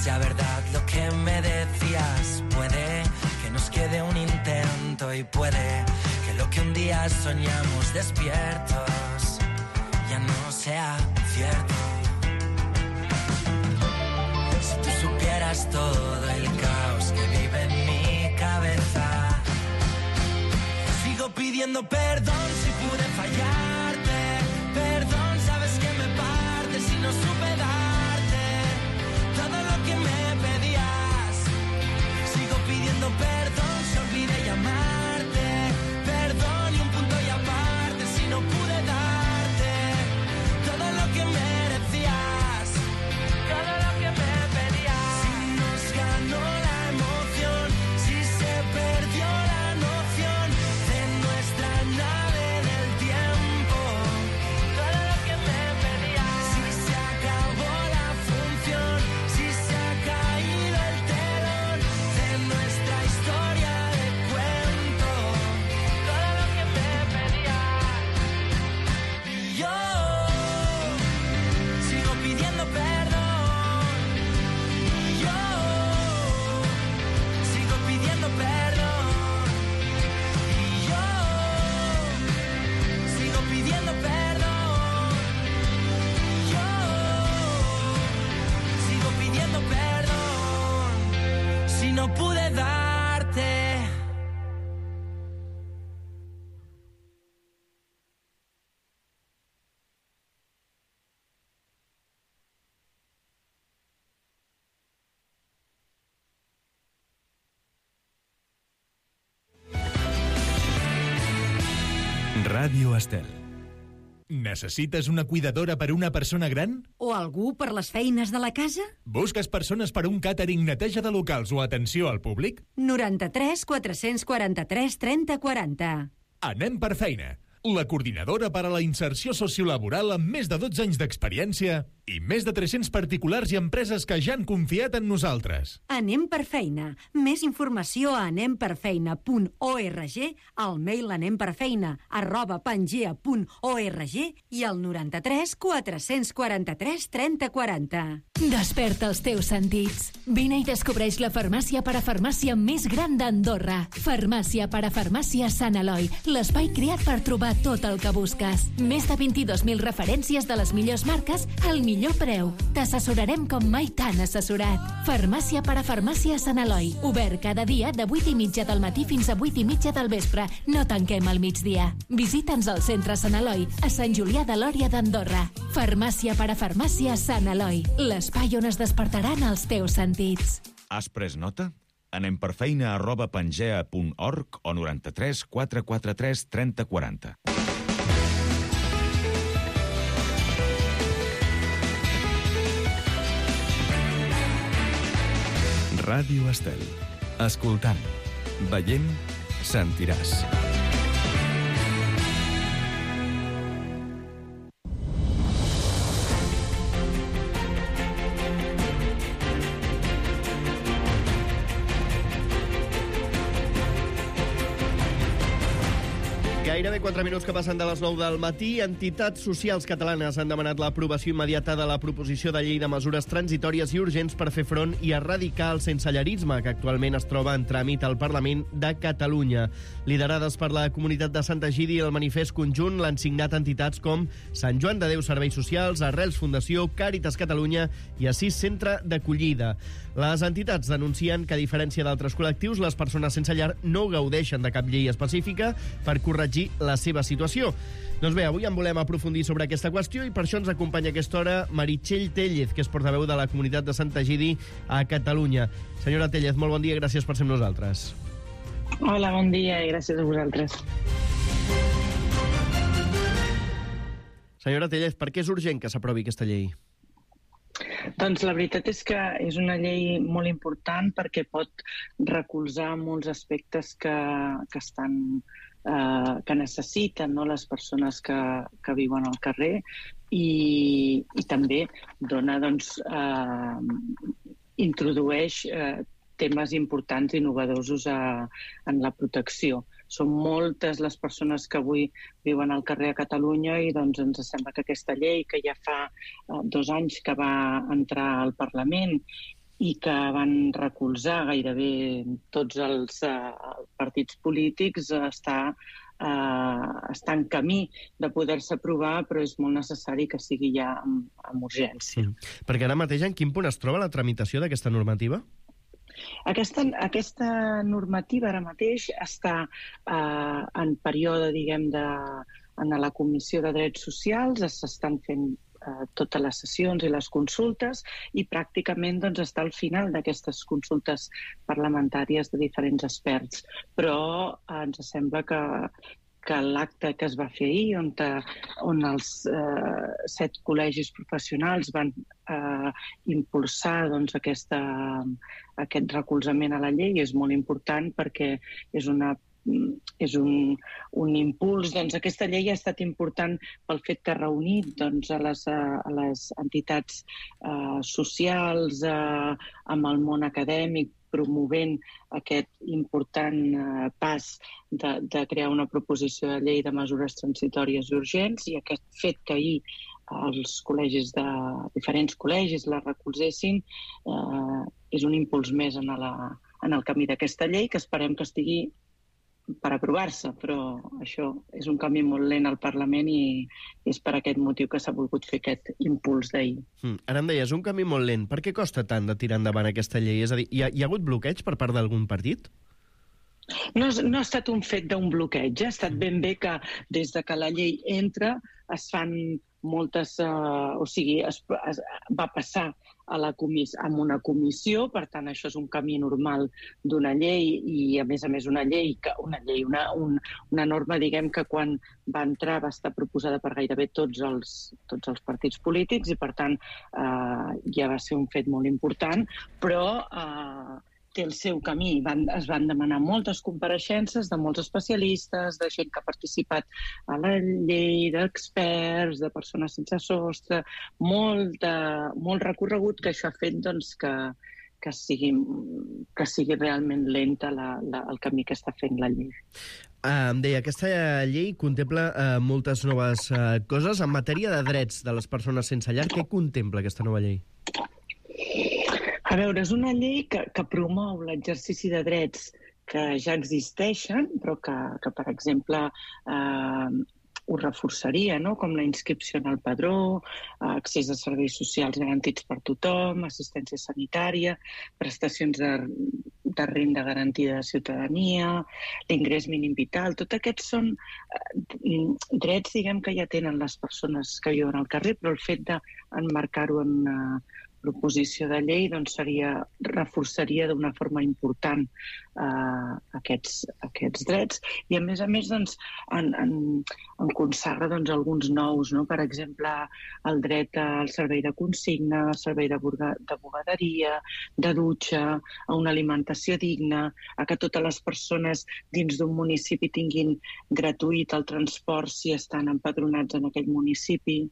sea verdad lo que me decías. Puede que nos quede un intento y puede que lo que un día soñamos despiertos ya no sea cierto. Si tú supieras todo el caos que vive en mi cabeza, sigo pidiendo perdón si pude fallarte. Perdón, sabes que me parte si no supe darte todo lo que me pedías. Sigo pidiendo perdón si olvidé llamarte. Perdón y un punto y aparte si no pude darte todo lo que merecías, todo lo que me pedías. Si nos ganó la emoción, si se perdió la noción de nuestra nave del tiempo, todo lo que me pedías. Si se acabó la función, si se ha caído el telón de nuestra historia de cuento, todo lo que me pedías. Y yo sigo pidiendo perdón. Y yo sigo pidiendo perdón. Y yo sigo pidiendo perdón. Y yo sigo pidiendo perdón si no pude darte. Ràdio Estel. Necessites una cuidadora per una persona gran? O algú per les feines de la casa? Busques persones per un càtering, neteja de locals o atenció al públic? 93 443 30 40. Anem per feina. La coordinadora per a la inserció sociolaboral amb més de 12 anys d'experiència i més de 300 particulars i empreses que ja han confiat en nosaltres. Anem per feina. Més informació a anemperfeina.org, al mail anemperfeina@pangea.org i al 93 443 30 40. Desperta els teus sentits. Vine i descobreix la farmàcia parafarmàcia més gran d'Andorra. Farmàcia parafarmàcia Sant Eloi, l'espai creat per trobar tot el que busques. Més de 22.000 referències de les millors marques al millor preu. T'assessorarem com mai t'han assessorat. Farmàcia parafarmàcia Sant Eloi. Obert cada dia de 8:30 del matí fins a 8:30 del vespre. No tanquem al migdia. Visita'ns al centre Sant Eloi, a Sant Julià de Lòria d'Andorra. Farmàcia parafarmàcia Sant Eloi, l'espai on es despertaran els teus sentits. Has pres nota? Anem per feina@pangea.org o 93 443 30 40. Ràdio Estel. Escoltant, veient, sentiràs. Gairebé 4 minuts que passen de les 9 del matí. Entitats socials catalanes han demanat l'aprovació immediata de la proposició de llei de mesures transitòries i urgents per fer front i erradicar el sensellarisme, que actualment es troba en tràmit al Parlament de Catalunya. Liderades per la Comunitat de Sant Egidi, el manifest conjunt l'han signat entitats com Sant Joan de Déu Serveis Socials, Arrels Fundació, Càritas Catalunya i Assís Centre d'Acollida. Les entitats denuncien que, a diferència d'altres col·lectius, les persones sense llar no gaudeixen de cap llei específica per corregir la seva situació. Doncs bé, avui en volem aprofundir sobre aquesta qüestió i per això ens acompanya a aquesta hora Meritxell Tellez, que és portaveu de la Comunitat de Sant Egidi a Catalunya. Senyora Tellez, molt bon dia, gràcies per ser amb nosaltres. Hola, bon dia i gràcies a vosaltres. Senyora Tellez, per què és urgent que s'aprovi aquesta llei? Doncs la veritat és que és una llei molt important perquè pot recolzar molts aspectes que necessiten, no, les persones que viuen al carrer i també dona, doncs, introdueix temes importants i innovadors en la protecció. Són moltes les persones que avui viuen al carrer a Catalunya i doncs ens sembla que aquesta llei, que ja fa 2 anys que va entrar al Parlament i que van recolzar gairebé tots els partits polítics, està en camí de poder-se aprovar, però és molt necessari que sigui ja amb urgència. Perquè ara mateix en quin punt es troba la tramitació d'aquesta normativa? Aquesta normativa ara mateix està en període, diguem, en la Comissió de Drets Socials, s'estan fent totes les sessions i les consultes i pràcticament està al final d'aquestes consultes parlamentàries de diferents experts. Però ens sembla que l'acte que es va fer ahir, on els 7 col·legis professionals van impulsar aquest recolzament a la llei, és molt important perquè és un impuls. Aquesta llei ha estat important pel fet que ha reunit a les entitats socials, amb el món acadèmic, promovent aquest important pas de crear una proposició de llei de mesures transitòries i urgents, i aquest fet que ahir els diferents col·legis la recolzessin és un impuls més en el camí d'aquesta llei, que esperem que estigui per aprovar-se, però això és un camí molt lent al Parlament i és per aquest motiu que s'ha volgut fer aquest impuls d'ahir. Ara em deies, un camí molt lent. Per què costa tant de tirar endavant aquesta llei? És a dir, hi ha hagut bloqueig per part d'algun partit? No ha estat un fet d'un bloqueig, ha estat ben bé que des de que la llei entra es fan moltes... va passar amb una comissió, per tant això és un camí normal d'una llei i a més una norma, diguem, que quan va entrar va estar proposada per gairebé tots els partits polítics i per tant ja va ser un fet molt important, però té el seu camí. Es van demanar moltes compareixences de molts especialistes, de gent que ha participat a la llei, d'experts, de persones sense sostre, molt recorregut, que això ha fet que sigui realment lenta el camí que està fent la llei. Em deia, aquesta llei contempla moltes noves coses. En matèria de drets de les persones sense llar, què contempla aquesta nova llei? A veure, és una llei que promou l'exercici de drets que ja existeixen, però que per exemple, ho reforçaria, no? Com la inscripció en el padró, accés a serveis socials garantits per tothom, assistència sanitària, prestacions de renda garantida de ciutadania, l'ingrés mínim vital. Tots aquests són drets, diguem, que ja tenen les persones que viuen al carrer, però el fet d'emmarcar-ho en una proposició de llei reforçaria d'una forma important aquests drets i a més en consagra alguns nous, no? Per exemple, el dret al servei de consigna, al servei de bugaderia, de dutxa, a una alimentació digna, a que totes les persones dins d'un municipi tinguin gratuït el transport si estan empadronats en aquell municipi.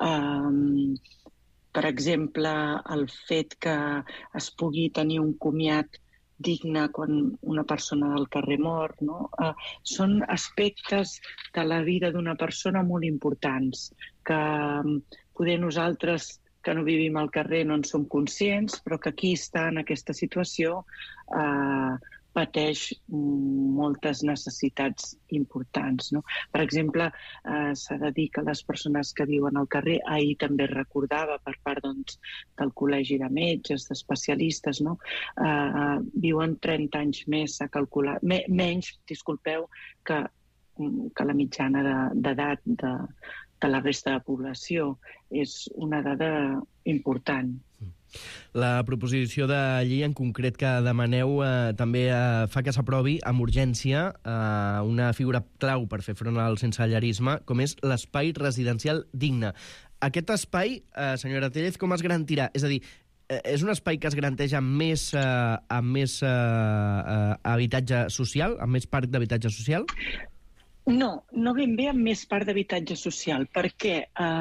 Per exemple, el fet que es pugui tenir un comiat digne quan una persona del carrer mor, no? Són aspectes de la vida d'una persona molt importants, que poder nosaltres que no vivim al carrer no en som conscients, però que qui està en aquesta situació pateix moltes necessitats importants, no? Per exemple, s'ha de dir que les persones que viuen al carrer, ahir també recordava per part del Col·legi de Metges, d'especialistes, no? Viuen 30 anys més, s'ha calculat, menys, disculpeu, que la mitjana d'edat de la resta de població. És una dada important. La proposició de llei en concret que demaneu també fa que s'aprovi amb urgència una figura clau per fer front al sensellarisme, com és l'espai residencial digne. Aquest espai, senyora Tellez, com es garantirà? És a dir, és un espai que es garanteix amb més habitatge social, amb més parc d'habitatge social? No ben bé amb més parc d'habitatge social, perquè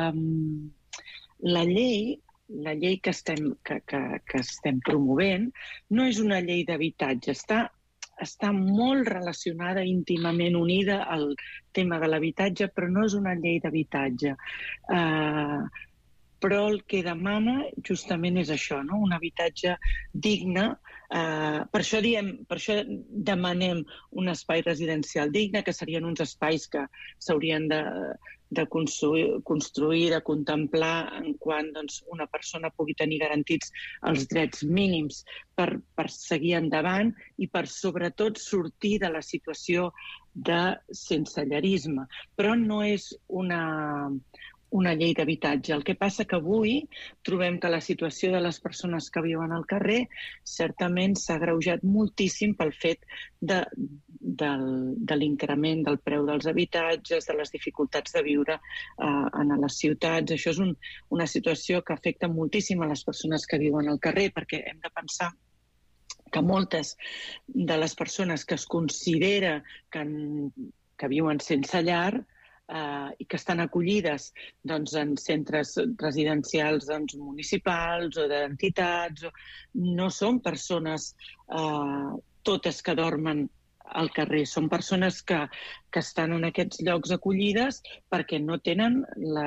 la llei que estem promovent no és una llei d'habitatge, està molt relacionada, íntimament unida al tema de l'habitatge, però no és una llei d'habitatge. però el que demana justament és això, no? Un habitatge digne. Per això demanem un espai residencial digne, que serien uns espais que s'haurien de construir, de contemplar en quan una persona pugui tenir garantits els drets mínims per seguir endavant i per, sobretot, sortir de la situació de sensellarisme. Però no és una llei d'habitatge. El que passa que avui trobem que la situació de les persones que viuen al carrer certament s'ha agreujat moltíssim pel fet de l'increment del preu dels habitatges, de les dificultats de viure en les ciutats. Això és una situació que afecta moltíssim a les persones que viuen al carrer, perquè hem de pensar que moltes de les persones que es considera que viuen sense llar i que estan acollides en centres residencials municipals o d'entitats, no són persones totes que dormen al carrer. Són persones que estan en aquests llocs acollides perquè no tenen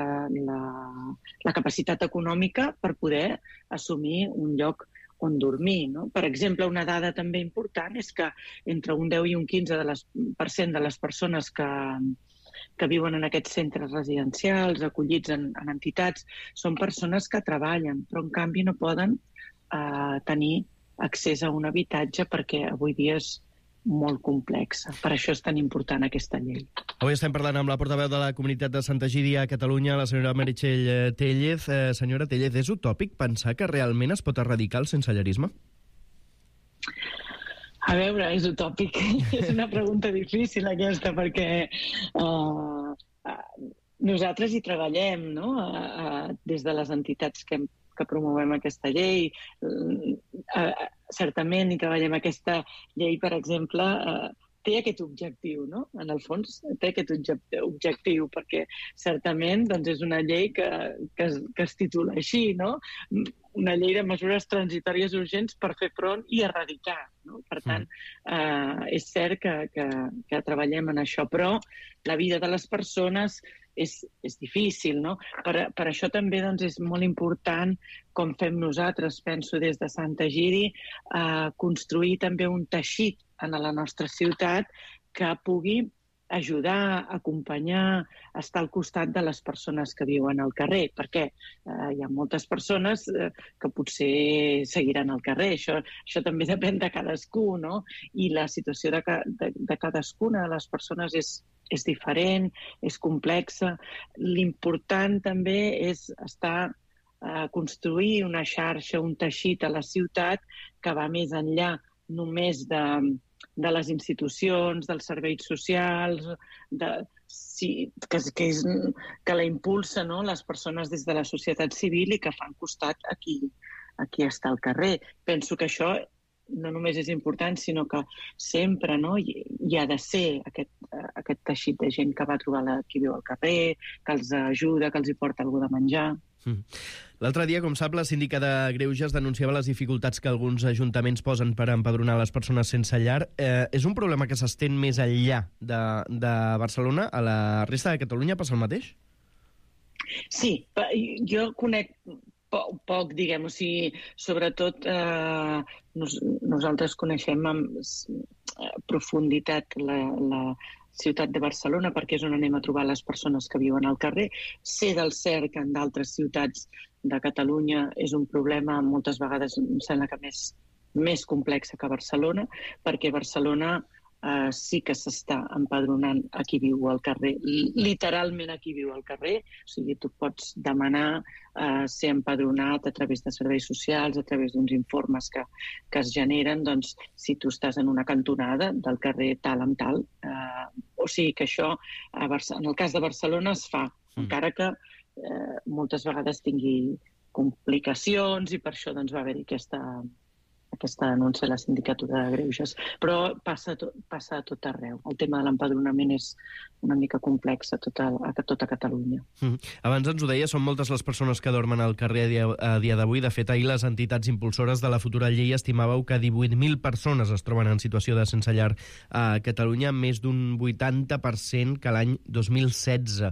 la capacitat econòmica per poder assumir un lloc on dormir, no? Per exemple, una dada també important és que entre un 10 i un 15% de les persones que viuen en aquests centres residencials, acollits en entitats, són persones que treballen, però en canvi no poden tenir accés a un habitatge perquè avui dia és molt complexa. Per això és tan important aquesta llei. Avui estem parlant amb la portaveu de la comunitat de Santa Egídia a Catalunya, la senyora Meritxell Téllez. Senyora Téllez, és utòpic pensar que realment es pot erradicar el sensellarisme? A veure, és utòpic. És una pregunta difícil aquesta, perquè nosaltres hi treballem, no? Des de les entitats que promovem aquesta llei. Certament hi treballem aquesta llei, per exemple, té aquest objectiu, no? En el fons té aquest objectiu, perquè certament és una llei que es titula així, no? Una llei de mesures transitòries urgents per fer front i erradicar, no? Per tant, és cert que treballem en això, però la vida de les persones és difícil, no? Per això també és molt important, com fem nosaltres, penso des de Santa Egídia, construir també un teixit en la nostra ciutat que pugui ajudar, acompanyar, estar al costat de les persones que viuen al carrer, perquè hi ha moltes persones que potser seguiran al carrer. Això també depèn de cadascú, no? I la situació de cadascuna de les persones és diferent, és complexa. L'important també és construir una xarxa, un teixit a la ciutat que va més enllà només de les institucions, dels serveis socials, que la impulsa, no? Les persones des de la societat civil i que fan costat a qui està al carrer. Penso que això no només és important, sinó que sempre, no, hi ha de ser aquest teixit de gent que va trobar qui viu al carrer, que els ajuda, que els hi porta alguna de menjar. L'altre dia, com sap, la síndica de Greuges denunciava les dificultats que alguns ajuntaments posen per empadronar les persones sense llar. És un problema que s'estén més enllà de Barcelona? A la resta de Catalunya passa el mateix? Sí, jo conec poc, diguem, o sigui, sobretot nosaltres coneixem amb profunditat la ciutat de Barcelona, perquè és on anem a trobar les persones que viuen al carrer. Sé del cert que en d'altres ciutats de Catalunya és un problema moltes vegades, em sembla que més complex que Barcelona, perquè Barcelona sí que s'està empadronant a qui viu al carrer, literalment a qui viu al carrer. O sigui, tu pots demanar ser empadronat a través de serveis socials, a través d'uns informes que es generen, doncs, si tu estàs en una cantonada del carrer tal amb tal. O sigui que això, en el cas de Barcelona, es fa, encara que moltes vegades tingui complicacions i per això doncs, va haver-hi aquesta denúncia a la Sindicatura de Greuges. Però passa a tot arreu. El tema de l'empadronament és una mica complex a tota Catalunya. Abans ens ho deia, són moltes les persones que dormen al carrer a dia d'avui. De fet, ahir les entitats impulsores de la futura llei estimàveu que 18.000 persones es troben en situació de sense llar a Catalunya, més d'un 80% que l'any 2016.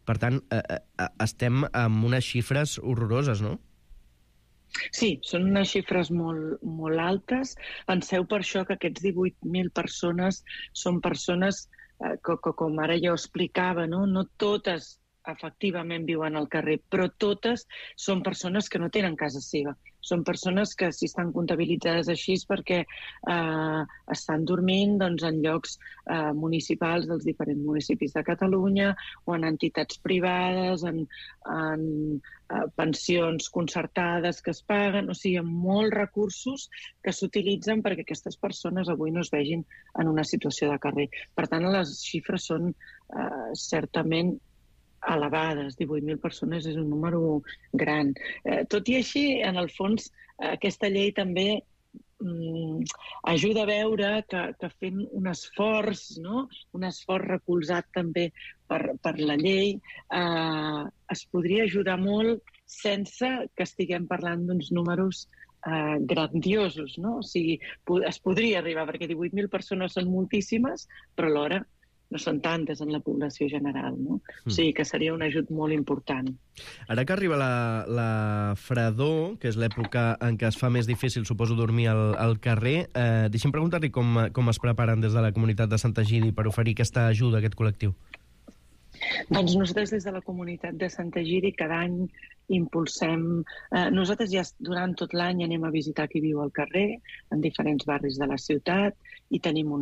Per tant, estem amb unes xifres horroroses, no? Sí, són unes xifres molt, molt altes. Penseu per això que aquests 18.000 persones són persones que, com ara jo explicava, no totes efectivament viuen al carrer, però totes són persones que no tenen casa seva. Són persones que si estan comptabilitzades així perquè estan dormint en llocs municipals dels diferents municipis de Catalunya o en entitats privades, en pensions concertades que es paguen, o sigui, amb molts recursos que s'utilitzen perquè aquestes persones avui no es vegin en una situació de carrer. Per tant, les xifres són certament elevades. 18.000 persones és un número gran. Tot i així, en el fons, aquesta llei també ajuda a veure que fent un esforç, no? Un esforç recolzat també per la llei, es podria ajudar molt sense que estiguem parlant d'uns números grandiosos, no? O sigui, es podria arribar, perquè 18.000 persones són moltíssimes, però alhora no són tantes en la població general, no? O sigui que seria un ajut molt important. Ara que arriba la fredor, que és l'època en què es fa més difícil, suposo, dormir al carrer, deixem preguntar-li com es preparen des de la comunitat de Sant Egidi per oferir aquesta ajuda a aquest col·lectiu. Doncs nosaltres des de la comunitat de Sant Egidi cada any impulsem... Nosaltres ja durant tot l'any anem a visitar qui viu al carrer, en diferents barris de la ciutat, i tenim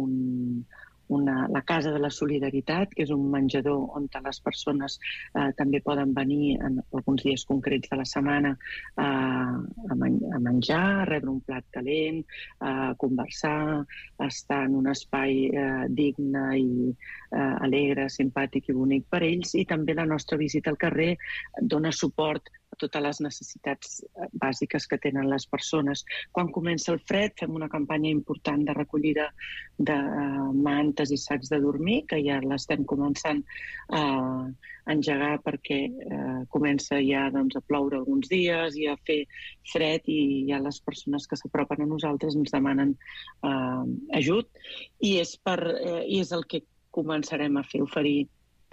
la Casa de la Solidaritat, que és un menjador on les persones també poden venir en alguns dies concrets de la setmana a menjar, a rebre un plat calent, a conversar, a estar en un espai digne i alegre, simpàtic i bonic per ells, i també la nostra visita al carrer dona suport a totes les necessitats bàsiques que tenen les persones. Quan comença el fred fem una campanya important de recollida de mantes i sacs de dormir, que ja l'estem començant a engegar perquè comença ja a ploure alguns dies i a fer fred, i ja les persones que s'apropen a nosaltres ens demanen ajut, i és el que començarem a fer, oferir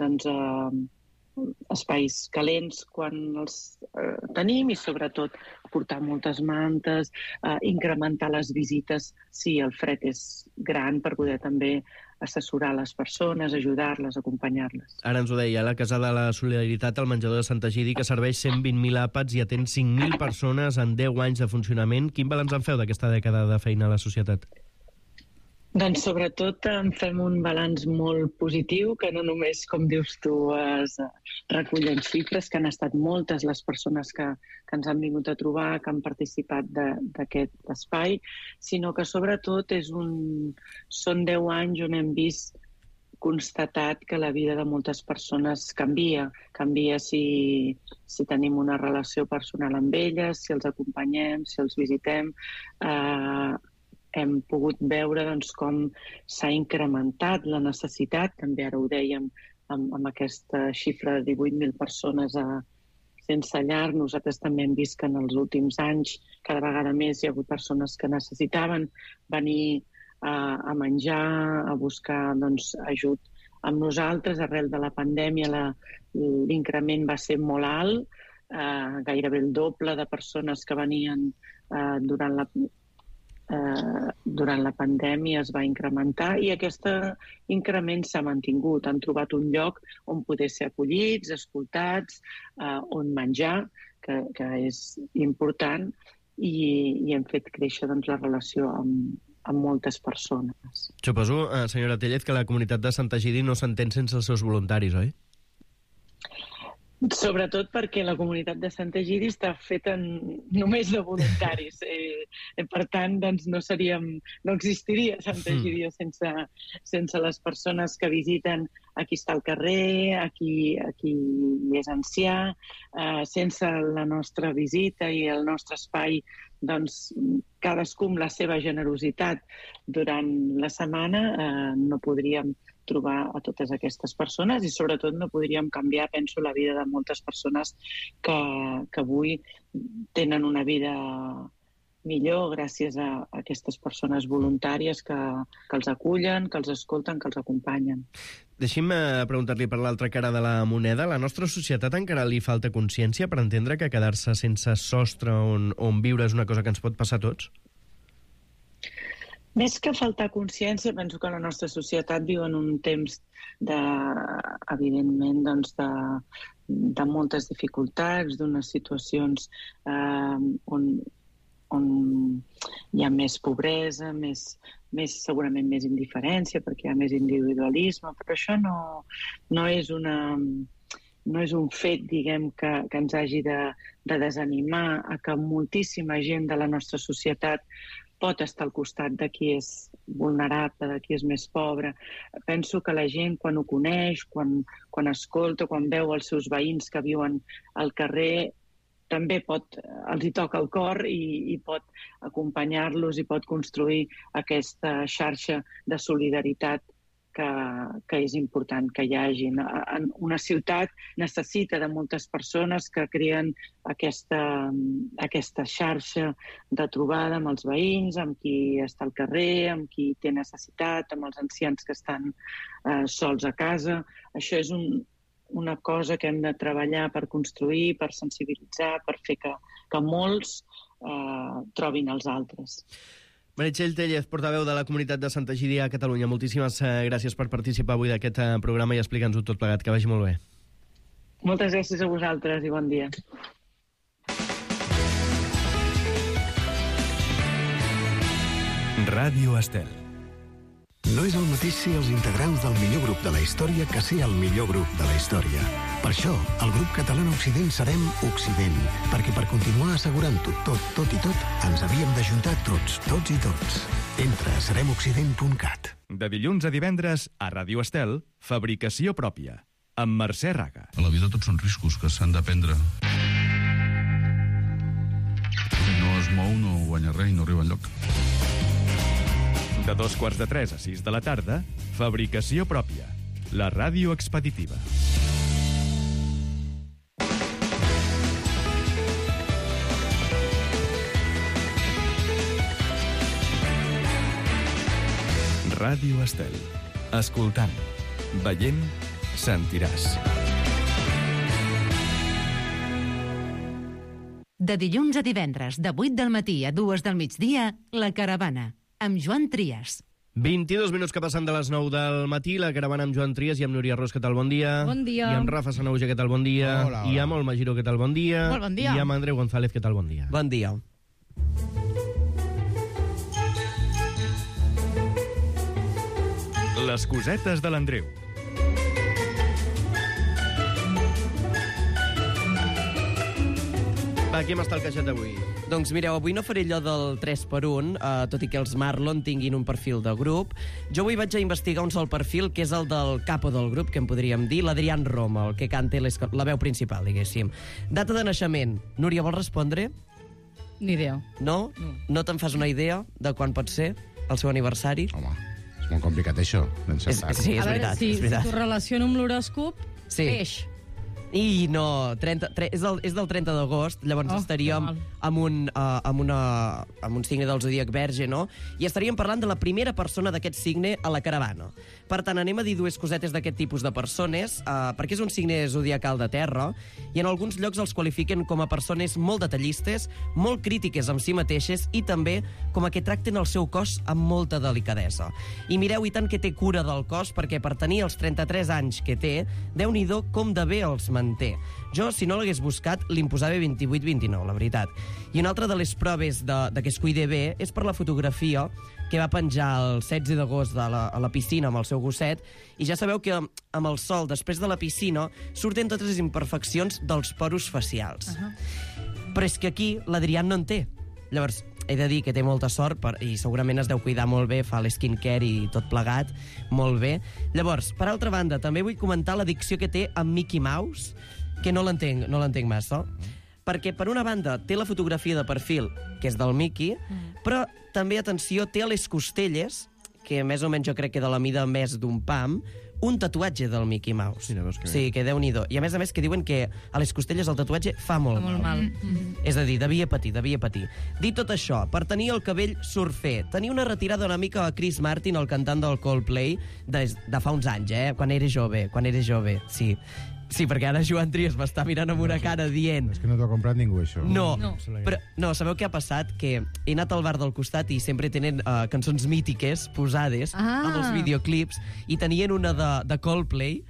espais calents quan els tenim, i sobretot portar moltes mantes, incrementar les visites si el fred és gran, per poder també assessorar les persones, ajudar-les, acompanyar-les. Ara ens ho deia, la Casa de la Solidaritat, al menjador de Sant Egidi, que serveix 120.000 àpats i atén 5.000 persones en 10 anys de funcionament. Quin balanç en feu d'aquesta dècada de feina a la societat? Doncs sobretot en fem un balanç molt positiu, que no només, com dius tu, es recullen xifres, que han estat moltes les persones que ens han vingut a trobar, que han participat d'aquest espai, sinó que sobretot són 10 anys on hem vist constatat que la vida de moltes persones canvia. Canvia si tenim una relació personal amb elles, si els acompanyem, si els visitem. Hem pogut veure com s'ha incrementat la necessitat, també ara ho dèiem amb aquesta xifra de 18.000 persones sense llar. Nosaltres també hem vist que en els últims anys cada vegada més hi ha hagut persones que necessitaven venir a menjar, a buscar ajut amb nosaltres. Arrel de la pandèmia l'increment va ser molt alt, gairebé el doble de persones que venien durant la pandèmia es va incrementar, i aquest increment s'ha mantingut. Han trobat un lloc on poder ser acollits, escoltats, on menjar, que és important, i hem fet créixer la relació amb moltes persones. Suposo, senyora Tellez, que la comunitat de Sant Egidi no s'entén sense els seus voluntaris, oi? Sobretot perquè la comunitat de Sant Egidi està feta només de voluntaris. Per tant, no existiria Sant Egidi sense les persones que visiten a qui està al carrer, a qui és ancià. Sense la nostra visita i el nostre espai, cadascú amb la seva generositat durant la setmana no podríem trobar a totes aquestes persones, i sobretot no podríem canviar, penso, la vida de moltes persones que avui tenen una vida millor gràcies a aquestes persones voluntàries que els acullen, que els escolten, que els acompanyen. Deixi'm preguntar-li per l'altra cara de la moneda. A la nostra societat encara li falta consciència per entendre que quedar-se sense sostre on viure és una cosa que ens pot passar a tots? Més que faltar consciència, penso que la nostra societat viu en un temps evidentment, de moltes dificultats, d'unes situacions on hi ha més pobresa, segurament més indiferència, perquè hi ha més individualisme, però això no és un fet, diguem, que ens hagi de desanimar a que moltíssima gent de la nostra societat pot estar al costat de qui és vulnerable, de qui és més pobre. Penso que la gent, quan ho coneix, quan escolta, quan veu els seus veïns que viuen al carrer, també els hi toca el cor i pot acompanyar-los i pot construir aquesta xarxa de solidaritat que és important que hi hagi. Una ciutat necessita de moltes persones que creen aquesta xarxa de trobada amb els veïns, amb qui està al carrer, amb qui té necessitat, amb els ancians que estan sols a casa. Això és una cosa que hem de treballar per construir, per sensibilitzar, per fer que molts trobin els altres. Meritxell Tellez, portaveu de la comunitat de Santa Egídia a Catalunya. Moltíssimes gràcies per participar avui d'aquest programa i explicar-nos-ho tot plegat. Que vagi molt bé. Moltes gràcies a vosaltres i bon dia. Ràdio Estel. No és el mateix ser els integrants del millor grup de la història que ser el millor grup de la història. Per això, el grup català Occident serem Occident, perquè per continuar assegurant-ho tot i tot, ens havíem d'ajuntar tots i tots. Entra a seremoccident.cat. De dilluns a divendres, a Ràdio Estel, Fabricació pròpia, amb Mercè Raga. A la vida tots són riscos que s'han de prendre. Si no es mou, no guanya res i no arriba enlloc. De 2:45 a 6 de la tarda, Fabricació pròpia, la ràdio expeditiva. Ràdio Estel. Escoltant, veient, sentiràs. De dilluns a divendres, de 8 del matí a 2 del migdia, La Caravana, amb Joan Trias. 22 minuts que passen de les 9 del matí, La Caravana amb Joan Trias i amb Núria Ros, què tal, bon dia? Bon dia. I amb Rafa Sanauja, què tal, bon dia? Hola. I amb Olma Giró, què tal, bon dia? Molt bon dia. I amb Andreu González, què tal, bon dia? Bon dia. Les cosetes de l'Andreu. Va, qui m'està al caixet avui? Doncs mireu, avui no faré allò del 3x1, tot i que els Marlon tinguin un perfil de grup. Jo avui vaig a investigar un sol perfil, que és el del capo del grup, que en podríem dir, l'Adrián Roma, el que canta la veu principal, diguéssim. Data de naixement. Núria, vols respondre? Ni idea. No? No te'n fas una idea de quan pot ser el seu aniversari? Home, és molt complicat això, d'encertar. Sí, és veritat. Si és veritat. t'ho relaciono amb l'horòscop, Sí. peix. I no, és del 30 d'agost, llavors estaríem amb un signe del zodíac Verge, no? I estaríem parlant de la primera persona d'aquest signe a la caravana. Per tant, anem a dir dues cosetes d'aquest tipus de persones, perquè és un signe zodiacal de terra, i en alguns llocs els qualifiquen com a persones molt detallistes, molt crítiques amb si mateixes, i també com a que tracten el seu cos amb molta delicadesa. I mireu, i tant que té cura del cos, perquè per tenir els 33 anys que té, Déu-n'hi-do com de bé els manté. Jo, si no l'hagués buscat, li posava 28-29, la veritat. I una altra de les proves de que es cuide bé és per la fotografia que va penjar el 16 d'agost a la piscina amb el seu gosset, i ja sabeu que amb el sol, després de la piscina, surten totes les imperfeccions dels poros facials. Però és que aquí l'Adrián no en té. Llavors, he de dir que té molta sort i segurament es deu cuidar molt bé, fa l'skincare i tot plegat, molt bé. Llavors, per altra banda, també vull comentar l'addicció que té amb Mickey Mouse, que no l'entenc massa. Perquè, per una banda, té la fotografia de perfil, que és del Mickey, però també, atenció, té a les costelles, que més o menys jo crec que de la mida més d'un pam, un tatuatge del Mickey Mouse. Sí, que déu-n'hi-do. I a més que diuen que a les costelles el tatuatge fa molt mal. És a dir, devia patir. Dit tot això, per tenir el cabell surfer, tenia una retirada una mica a Chris Martin, el cantant del Coldplay, de fa uns anys, quan era jove, sí. Sí, perquè ara Joan Trias m'està mirant amb una cara dient... És que no t'ho ha comprat ningú, això. No, però no, sabeu què ha passat? Que he anat al bar del costat i sempre tenen cançons mítiques posades amb els videoclips, i tenien una de Coldplay,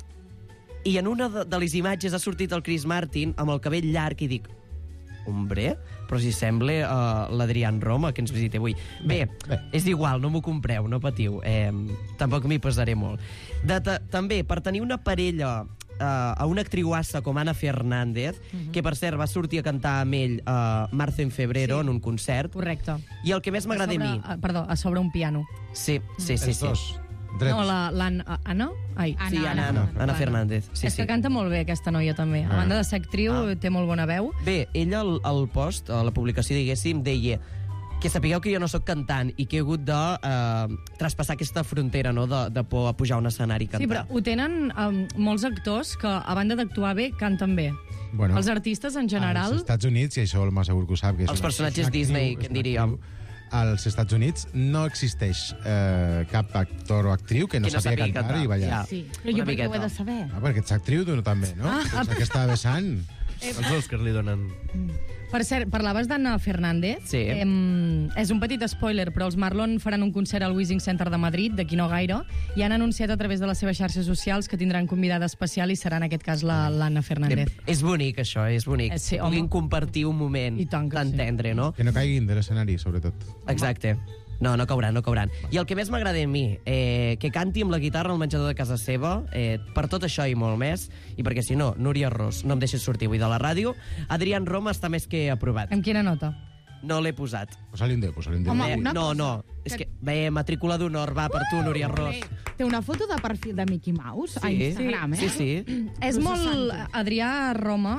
i en una de les imatges ha sortit el Chris Martin amb el cabell llarg i dic, hombre, però si sembla l'Adrián Roma, que ens visita avui. Bé, és igual, no m'ho compreu, no patiu. Tampoc m'hi pesaré molt. També, per tenir una parella a una actriuassa com Ana Fernández, que per cert va sortir a cantar amb ell Marzo en Febrero en un concert. Correcte. I el que més m'agrada a mi... Perdó, a sobre un piano. Sí. Els dos. Drets. No, l'Anna? Sí, Ana Fernández. Sí, és que canta molt bé, aquesta noia, també. A banda de ser actriu, té molt bona veu. Bé, ella al post, a la publicació, diguéssim, deia que sapigueu que jo no sóc cantant i que he hagut de traspassar aquesta frontera, no?, de por a pujar a un escenari i cantar. Sí, però ho tenen molts actors que, a banda d'actuar bé, canten bé. Bueno, els artistes, en general... Als Estats Units, i això el Mas segur que ho sap... Que és els personatges Disney, que en diríem. Als Estats Units no existeix cap actor o actriu que no sàpiga cantar i ballar. Sí, però jo perquè ho he de saber. Perquè ets actriu, tu també, no? Doncs aquesta vessant. Els Oscars li donen... Per cert, parlaves d'Anna Fernández. Sí. És un petit spoiler, però els Marlon faran un concert al Wishing Center de Madrid, d'aquí no gaire, i han anunciat a través de les seves xarxes socials que tindran convidada especial i serà en aquest cas l'Anna Fernández. És bonic, això, és bonic. Sí, puguin compartir un moment tan tendre, no? Que no caiguin de l'escenari, sobretot. Exacte. No cauran. I el que més m'agrada a mi, que canti amb la guitarra al menjador de casa seva, per tot això i molt més, i perquè si no, Núria Ros no em deixes sortir avui de la ràdio, Adrián Roma està més que aprovat. Amb quina nota? No l'he posat. Posa-li un 10, posa-li un 10. Home, no. És que, matrícula d'honor, va per tu, Núria Ros. Té una foto de perfil de Mickey Mouse a Instagram, Sí. És molt... Adri Roma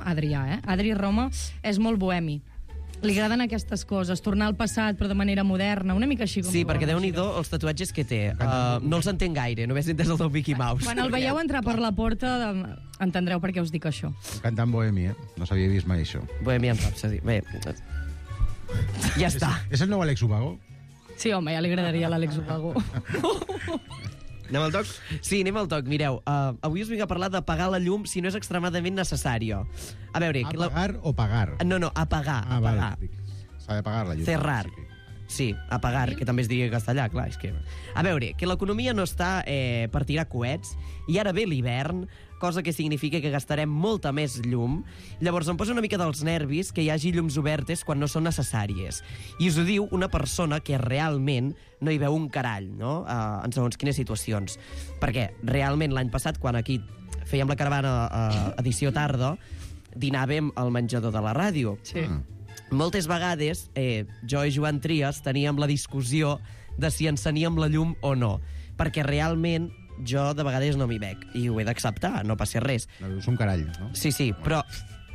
és molt bohemi. Li agraden aquestes coses, tornar al passat però de manera moderna, una mica així com... Sí, perquè déu-n'hi-do els tatuatges que té. No els entenc gaire, només entès el del Mickey Mouse. Quan el veieu entrar per la porta, entendreu per què us dic això. Un cantant bohemi, No s'havia vist mai això. Bohemian Rhapsody. Bé, ja està. És el nou Àlex Ubago? Sí, home, ja li agradaria l'Àlex Ubago. Anem al toc? Sí, anem al toc. Mireu, avui us vinc a parlar d'apagar la llum si no és extremadament necessària. A veure... Apagar o pagar? No, apagar. Vale. S'ha d'apagar la llum. Cerrar. Sí, apagar, que també es digui en castellà, clar, és que... A veure, que l'economia no està per tirar coets, i ara ve l'hivern, cosa que significa que gastarem molta més llum. Llavors em posa una mica dels nervis que hi hagi llums obertes quan no són necessàries. I us ho diu una persona que realment no hi veu un carall, no?, en segons quines situacions. Perquè realment l'any passat, quan aquí fèiem la caravana edició tarda, dinàvem al menjador de la ràdio. Sí. Moltes vegades, jo i Joan Trias teníem la discussió de si enceníem la llum o no, perquè realment jo de vegades no m'hi veig, i ho he d'acceptar, no passa res. La veus un carall, no? Sí, però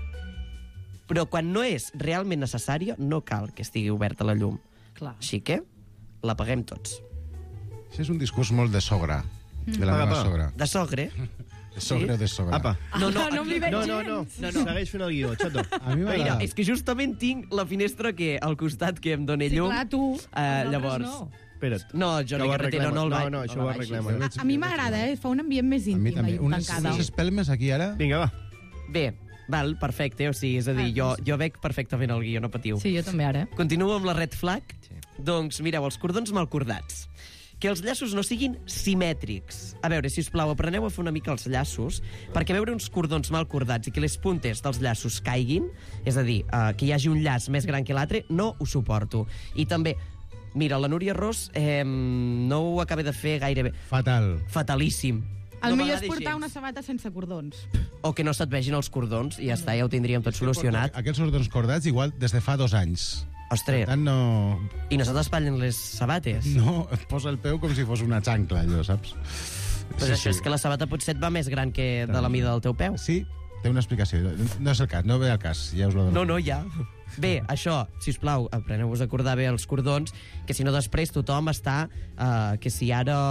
quan no és realment necessària, no cal que estigui oberta la llum. Clar. Així que l'apaguem tots. Això és un discurs molt de sogra, de la meva sogra. De sogre? De sogre o de sogra? Apa. No m'hi veig No. Segueix fent el guió, xato. A mi Mira, és que justament tinc la finestra al costat que em dona llum. Sí, clar, tu. Llavors... No. Espera't. No, jo no carretera no el vaig. No, això ho arreglem. A mi m'agrada, fa un ambient més íntim. A mi també. Unes espelmes aquí ara... Vinga, va. Bé, val, perfecte. O sigui, és a dir, jo veig perfectament el guió, no patiu. Sí, jo també ara. Continuo amb la red flag. Doncs mireu, els cordons mal cordats. Que els llaços no siguin simètrics. A veure, si us plau, apreneu a fer una mica els llaços, perquè veure uns cordons mal cordats i que les puntes dels llaços caiguin, és a dir, que hi hagi un llaç més gran que l'altre, no ho suporto. I també, mira, la Núria Ros no ho acaba de fer gaire bé. Fatalíssim. El millor és portar una sabata sense cordons. O que no se't vegin els cordons, i ja està, ja ho tindríem tot solucionat. Aquests cordons cordats, igual, des de fa 2 anys. Ostres. Per tant, no... I no se t'espatllen les sabates? No, posa el peu com si fos una xancla, allò, saps? Pues això és que la sabata potser et va més gran que de la mida del teu peu. Sí, té una explicació. No és el cas, no ve el cas, ja us lo dono. No, ja. Bé, això, si us plau, apreneu-vos a acordar bé els cordons, que si no després tothom està... que si ara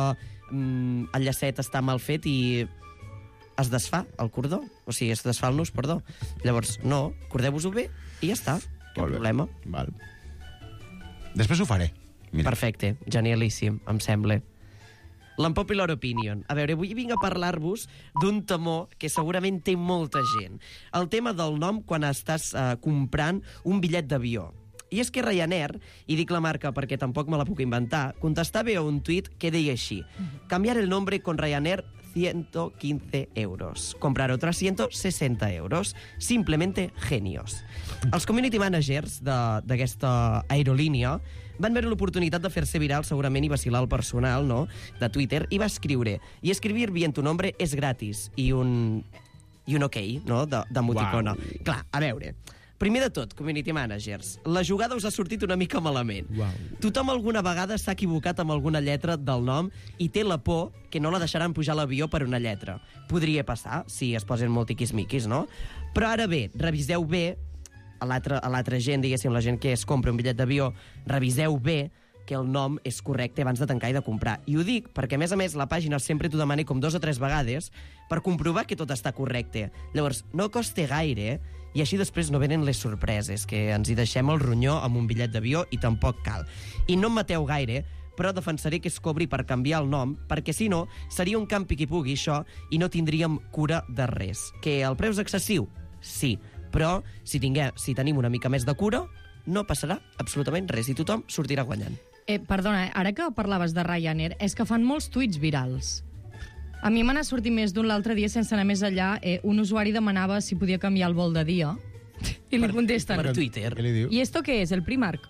el llacet està mal fet i es desfà el cordó. O sigui, es desfà el nus, perdó. Llavors, no, cordeu-vos-ho bé i ja està. Cap problema. Val. Després ho faré. Mira. Perfecte, genialíssim, em sembla. L'Unpopular Opinion. A veure, avui vinc a parlar-vos d'un temor que segurament té molta gent. El tema del nom quan estàs comprant un bitllet d'avió. I és que Ryanair, i dic la marca perquè tampoc me la puc inventar, contestava a un tuit que deia així: cambiar el nombre con Ryanair 115 euros. Comprar otros 160 euros. Simplemente genios. Els community managers d'aquesta aerolínia van veure l'oportunitat de fer-se viral segurament i vacilar el personal, no?, de Twitter, i va escriure: y escribir bien tu nombre es gratis. I un ok, no?, d'emoticona. Wow. Clar, a veure, primer de tot, community managers, la jugada us ha sortit una mica malament. Wow. Tothom alguna vegada s'ha equivocat amb alguna lletra del nom i té la por que no la deixaran pujar a l'avió per una lletra. Podria passar, si es posen molt tiquismiquis, no? Però ara bé, reviseu bé, a l'altra gent, diguéssim, la gent que es compra un bitllet d'avió, reviseu bé que el nom és correcte abans de tancar i de comprar. I ho dic perquè, a més, la pàgina sempre t'ho demana com 2 o 3 vegades per comprovar que tot està correcte. Llavors, no costa gaire i així després no venen les sorpreses, que ens hi deixem el ronyó amb un bitllet d'avió i tampoc cal. I no em mateu gaire, però defensaré que es cobri per canviar el nom, perquè si no, seria un campi qui pugui això i no tindríem cura de res. Que el preu és excessiu? Sí, però si tenim una mica més de cura, no passarà absolutament res i tothom sortirà guanyant. Perdona, ara que parlaves de Ryanair, és que fan molts tuits virals. A mi me n'ha sortit més d'un l'altre dia, sense anar més enllà. Un usuari demanava si podia canviar el vol de dia i li contesten... Per Twitter. Què li diu? ¿Y esto qué es? ¿El Primark?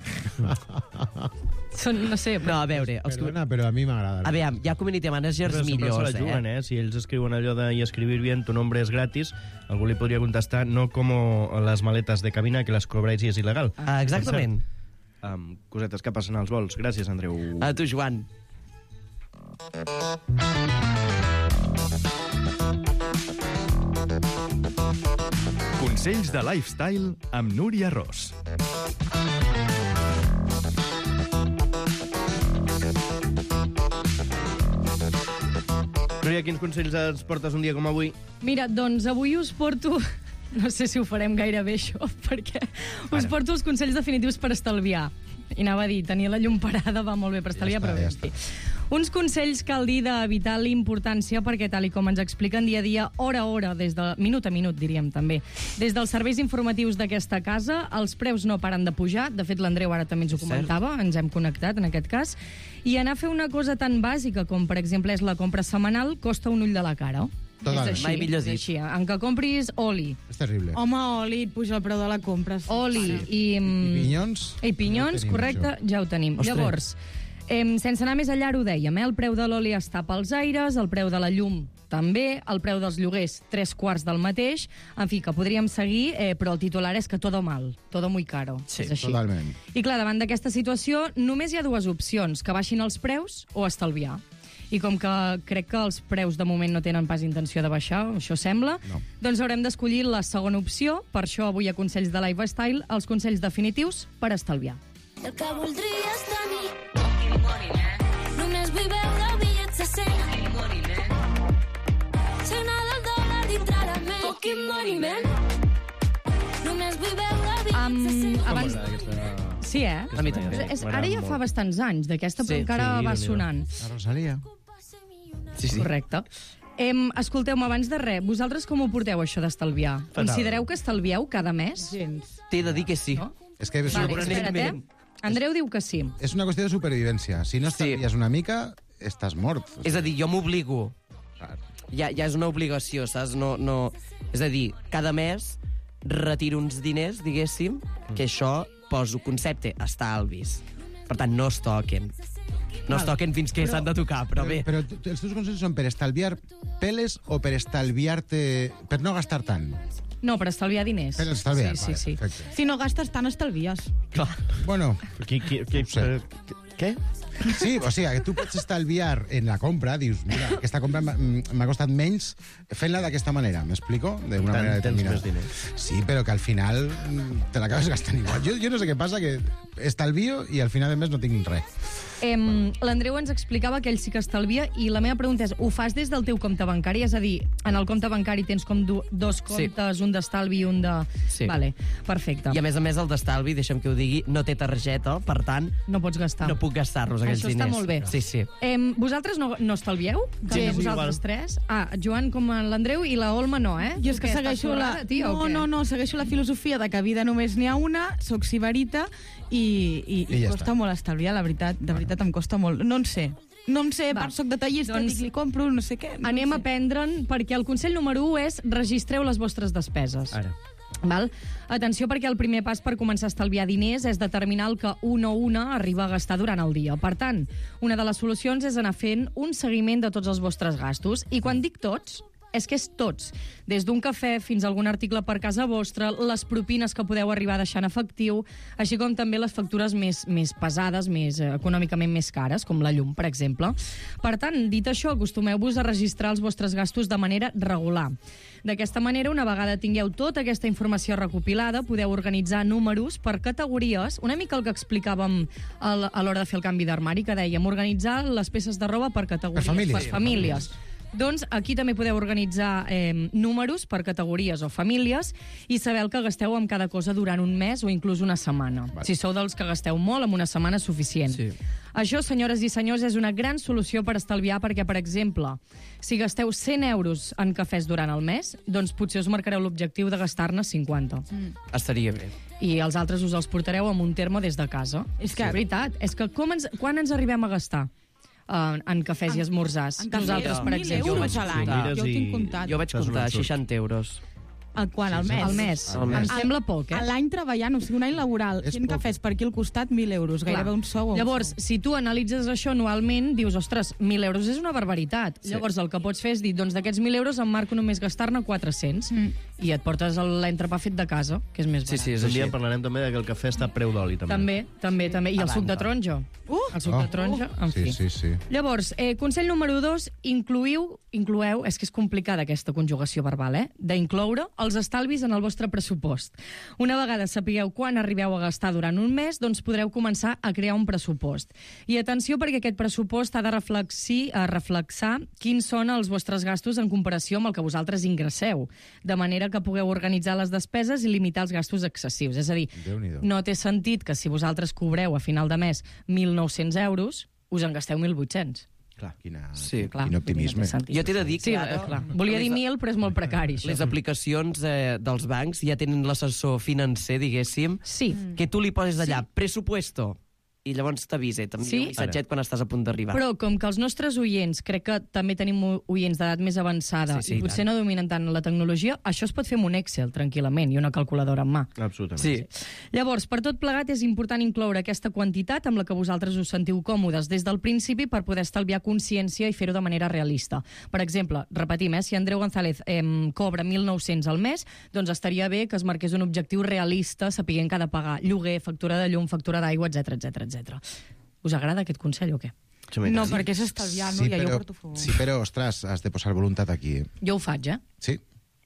No sé. No, a veure... Perdona, però a mi m'agrada. A veure, hi ha community managers millors, se la juguen, Si ells escriuen allò de "y escribir bien tu nombre es gratis", algú li podria contestar: no como las maletas de cabina que las cobráis y es ilegal. Exactament. Cosetes que passen als vols. Gràcies, Andreu. A tu, Joan. Consells de lifestyle amb Núria Ros. Núria, quins consells ens portes un dia com avui? Mira, doncs avui us porto... No sé si ho farem gaire bé, això, perquè us porto els consells definitius per estalviar. I anava a dir, tenir la llum parada va molt bé per estalviar, però bé, sí. Uns consells cal dir d'evitar l'importància perquè, tal i com ens expliquen dia a dia, hora a hora, minut a minut, diríem també, des dels serveis informatius d'aquesta casa, els preus no paren de pujar. De fet, l'Andreu ara també ens ho comentava, ens hem connectat en aquest cas, i anar a fer una cosa tan bàsica com, per exemple, és la compra setmanal, costa un ull de la cara. Total. És així, Mai millor dit. és així. En què compris oli. És terrible. Home, oli, et puja el preu de la compra. Oli i pinyons. I pinyons, correcte, això. ja ho tenim. Ostres. Llavors, sense anar més enllà, ho dèiem, el preu de l'oli està pels aires, el preu de la llum també, el preu dels lloguers 3/4 del mateix. En fi, que podríem seguir, però el titular és que todo mal, todo muy caro. Sí, és així. Totalment. I clar, davant d'aquesta situació només hi ha 2 opcions, que baixin els preus o estalviar. I com que crec que els preus de moment no tenen pas intenció de baixar, això sembla, doncs haurem d'escollir la segona opció. Per això avui a Consells de Lifestyle, els consells definitius per estalviar. El que voldries tenir només vull veure bitllets de 100 Cena del dòlar dintre la ment Pocket money, man Només vull veure bitllets de 100 Abans... Sí, A mi també. Ara ja fa bastants anys d'aquesta, però encara va sonant. La Rosalia. Sí. Correcte. Escolteu-me, abans de res, vosaltres com ho porteu, això d'estalviar? Considereu que estalvieu cada mes? Gens. T'he de dir que sí. No? És que Vale, espera't, Andreu diu que sí. és una qüestió de supervivència. Si no estalvies una mica, estàs mort. És a dir, jo m'obligo. Ja és una obligació, saps? No... És a dir, cada mes retiro uns diners, diguéssim, que això poso concepte estalvis. Per tant, no es toquen. No es toquen fins que s'han de tocar, però bé. Però els teus consells són per estalviar peles o per estalviar-te... per no gastar tant? No, per estalviar diners. Per estalviar, sí. perfecte. Si no gastes tant, estalvies. Clar. Bueno, Què? Sí, o sigui, que tu pots estalviar en la compra, dius, mira, aquesta compra m'ha costat menys fent-la d'aquesta manera, m'explico? D'una manera determinada. Tens més diners. Sí, però que al final te l'acabes gastant igual. Jo no sé què passa, que estalvio i al final de mes no tinc res. L'Andreu ens explicava que ell sí que estalvia i la meva pregunta és, ho fas des del teu compte bancari? És a dir, en el compte bancari tens com dos comptes, un d'estalvi i un de... Sí. Vale, perfecte. I a més, el d'estalvi, deixa'm que ho digui, no té targeta, per tant... No pots gastar. No puc gastar-los, aquells diners. Això està molt bé. Sí, sí. Vosaltres no estalvieu? Sí, vosaltres tres? Joan com l'Andreu i la Olma no, eh? Jo és que segueixo segueixo la filosofia de que vida només n'hi ha una, soc sibarita i ja costa molt estalviar, la veritat. De veritat em costa molt. No en sé. Soc detallista, dic, li compro, no sé què. Anem a prendre'n, perquè el consell número 1 és registreu les vostres despeses. Ara. Val? Atenció, perquè el primer pas per començar a estalviar diners és determinar el que un o una arriba a gastar durant el dia. Per tant, una de les solucions és anar fent un seguiment de tots els vostres gastos. I quan dic tots, és que és tots. Des d'un cafè fins a algun article per casa vostra, les propines que podeu arribar a deixar en efectiu, així com també les factures més pesades, econòmicament més cares, com la llum, per exemple. Per tant, dit això, acostumeu-vos a registrar els vostres gastos de manera regular. D'aquesta manera, una vegada tingueu tota aquesta informació recopilada, podeu organitzar números per categories, una mica el que explicàvem a l'hora de fer el canvi d'armari, que dèiem organitzar les peces de roba per categories, per famílies. Doncs aquí també podeu organitzar números per categories o famílies i saber el que gasteu amb cada cosa durant un mes o inclús una setmana. Si sou dels que gasteu molt, amb una setmana és suficient. Sí. Això, senyores i senyors, és una gran solució per estalviar perquè, per exemple, si gasteu 100 euros en cafès durant el mes, doncs potser us marcareu l'objectiu de gastar-ne 50. Estaria bé. I els altres us els portareu amb un termo des de casa. És que, veritat, és que quan ens arribem a gastar? En cafès i esmorzars. Nosaltres, per exemple. 1.000 euros a l'any. Jo ho tinc comptat. Jo vaig comptar 60 euros. Quan? Al mes? Al mes. Em sembla poc, eh? A l'any treballant, o sigui, un any laboral, 100 cafès per aquí al costat, 1.000 euros, gairebé un sou. Llavors, si tu analitzes això anualment, dius, ostres, 1.000 euros és una barbaritat. Llavors, el que pots fer és dir, doncs d'aquests 1.000 euros em marco només gastar-ne 400 i et portes l'entrepà fet de casa, que és més barat. Sí, és Un així. dia parlarem també de que el cafè està a preu d'oli, també. També. I el suc de taronja. El suc de taronja, en fi. Sí. Llavors, consell número 2, incloeu, és que és complicada aquesta conjugació verbal, d'incloure els estalvis en el vostre pressupost. Una vegada sapigueu quan arribeu a gastar durant un mes, doncs podreu començar a crear un pressupost. I atenció, perquè aquest pressupost ha de reflexar quins són els vostres gastos en comparació amb el que vosaltres ingresseu, de manera que pugueu organitzar les despeses i limitar els gastos excessius. És a dir, no té sentit que si vosaltres cobreu a final de mes 1.900 euros, us en gasteu 1.800. Clar, quin Jo optimisme. t'he de dir que clar. Volia dir 1.000, però és molt precari, això. les aplicacions dels bancs ja tenen l'assessor financer, diguéssim, que tu li poses allà, presupuesto, i llavors t'avisa, t'envia un missatget quan estàs a punt d'arribar. Però com que els nostres oients, crec que també tenim oients d'edat més avançada i potser no dominen tant la tecnologia, això es pot fer amb un Excel, tranquil·lament, i una calculadora en mà. Absolutament. Sí. Llavors, per tot plegat, és important incloure aquesta quantitat amb la que vosaltres us sentiu còmodes des del principi per poder estalviar consciència i fer-ho de manera realista. Per exemple, repetim, si Andreu González cobra 1.900 al mes, doncs estaria bé que es marqués un objectiu realista, sapiguent que ha de pagar lloguer, factura de llum, factura d'aigua, etc. Us agrada aquest consell o què? No, perquè és estalviar, no? Ja jo porto a favor. Sí, però, ostres, has de posar voluntat aquí. Jo ho faig, Sí.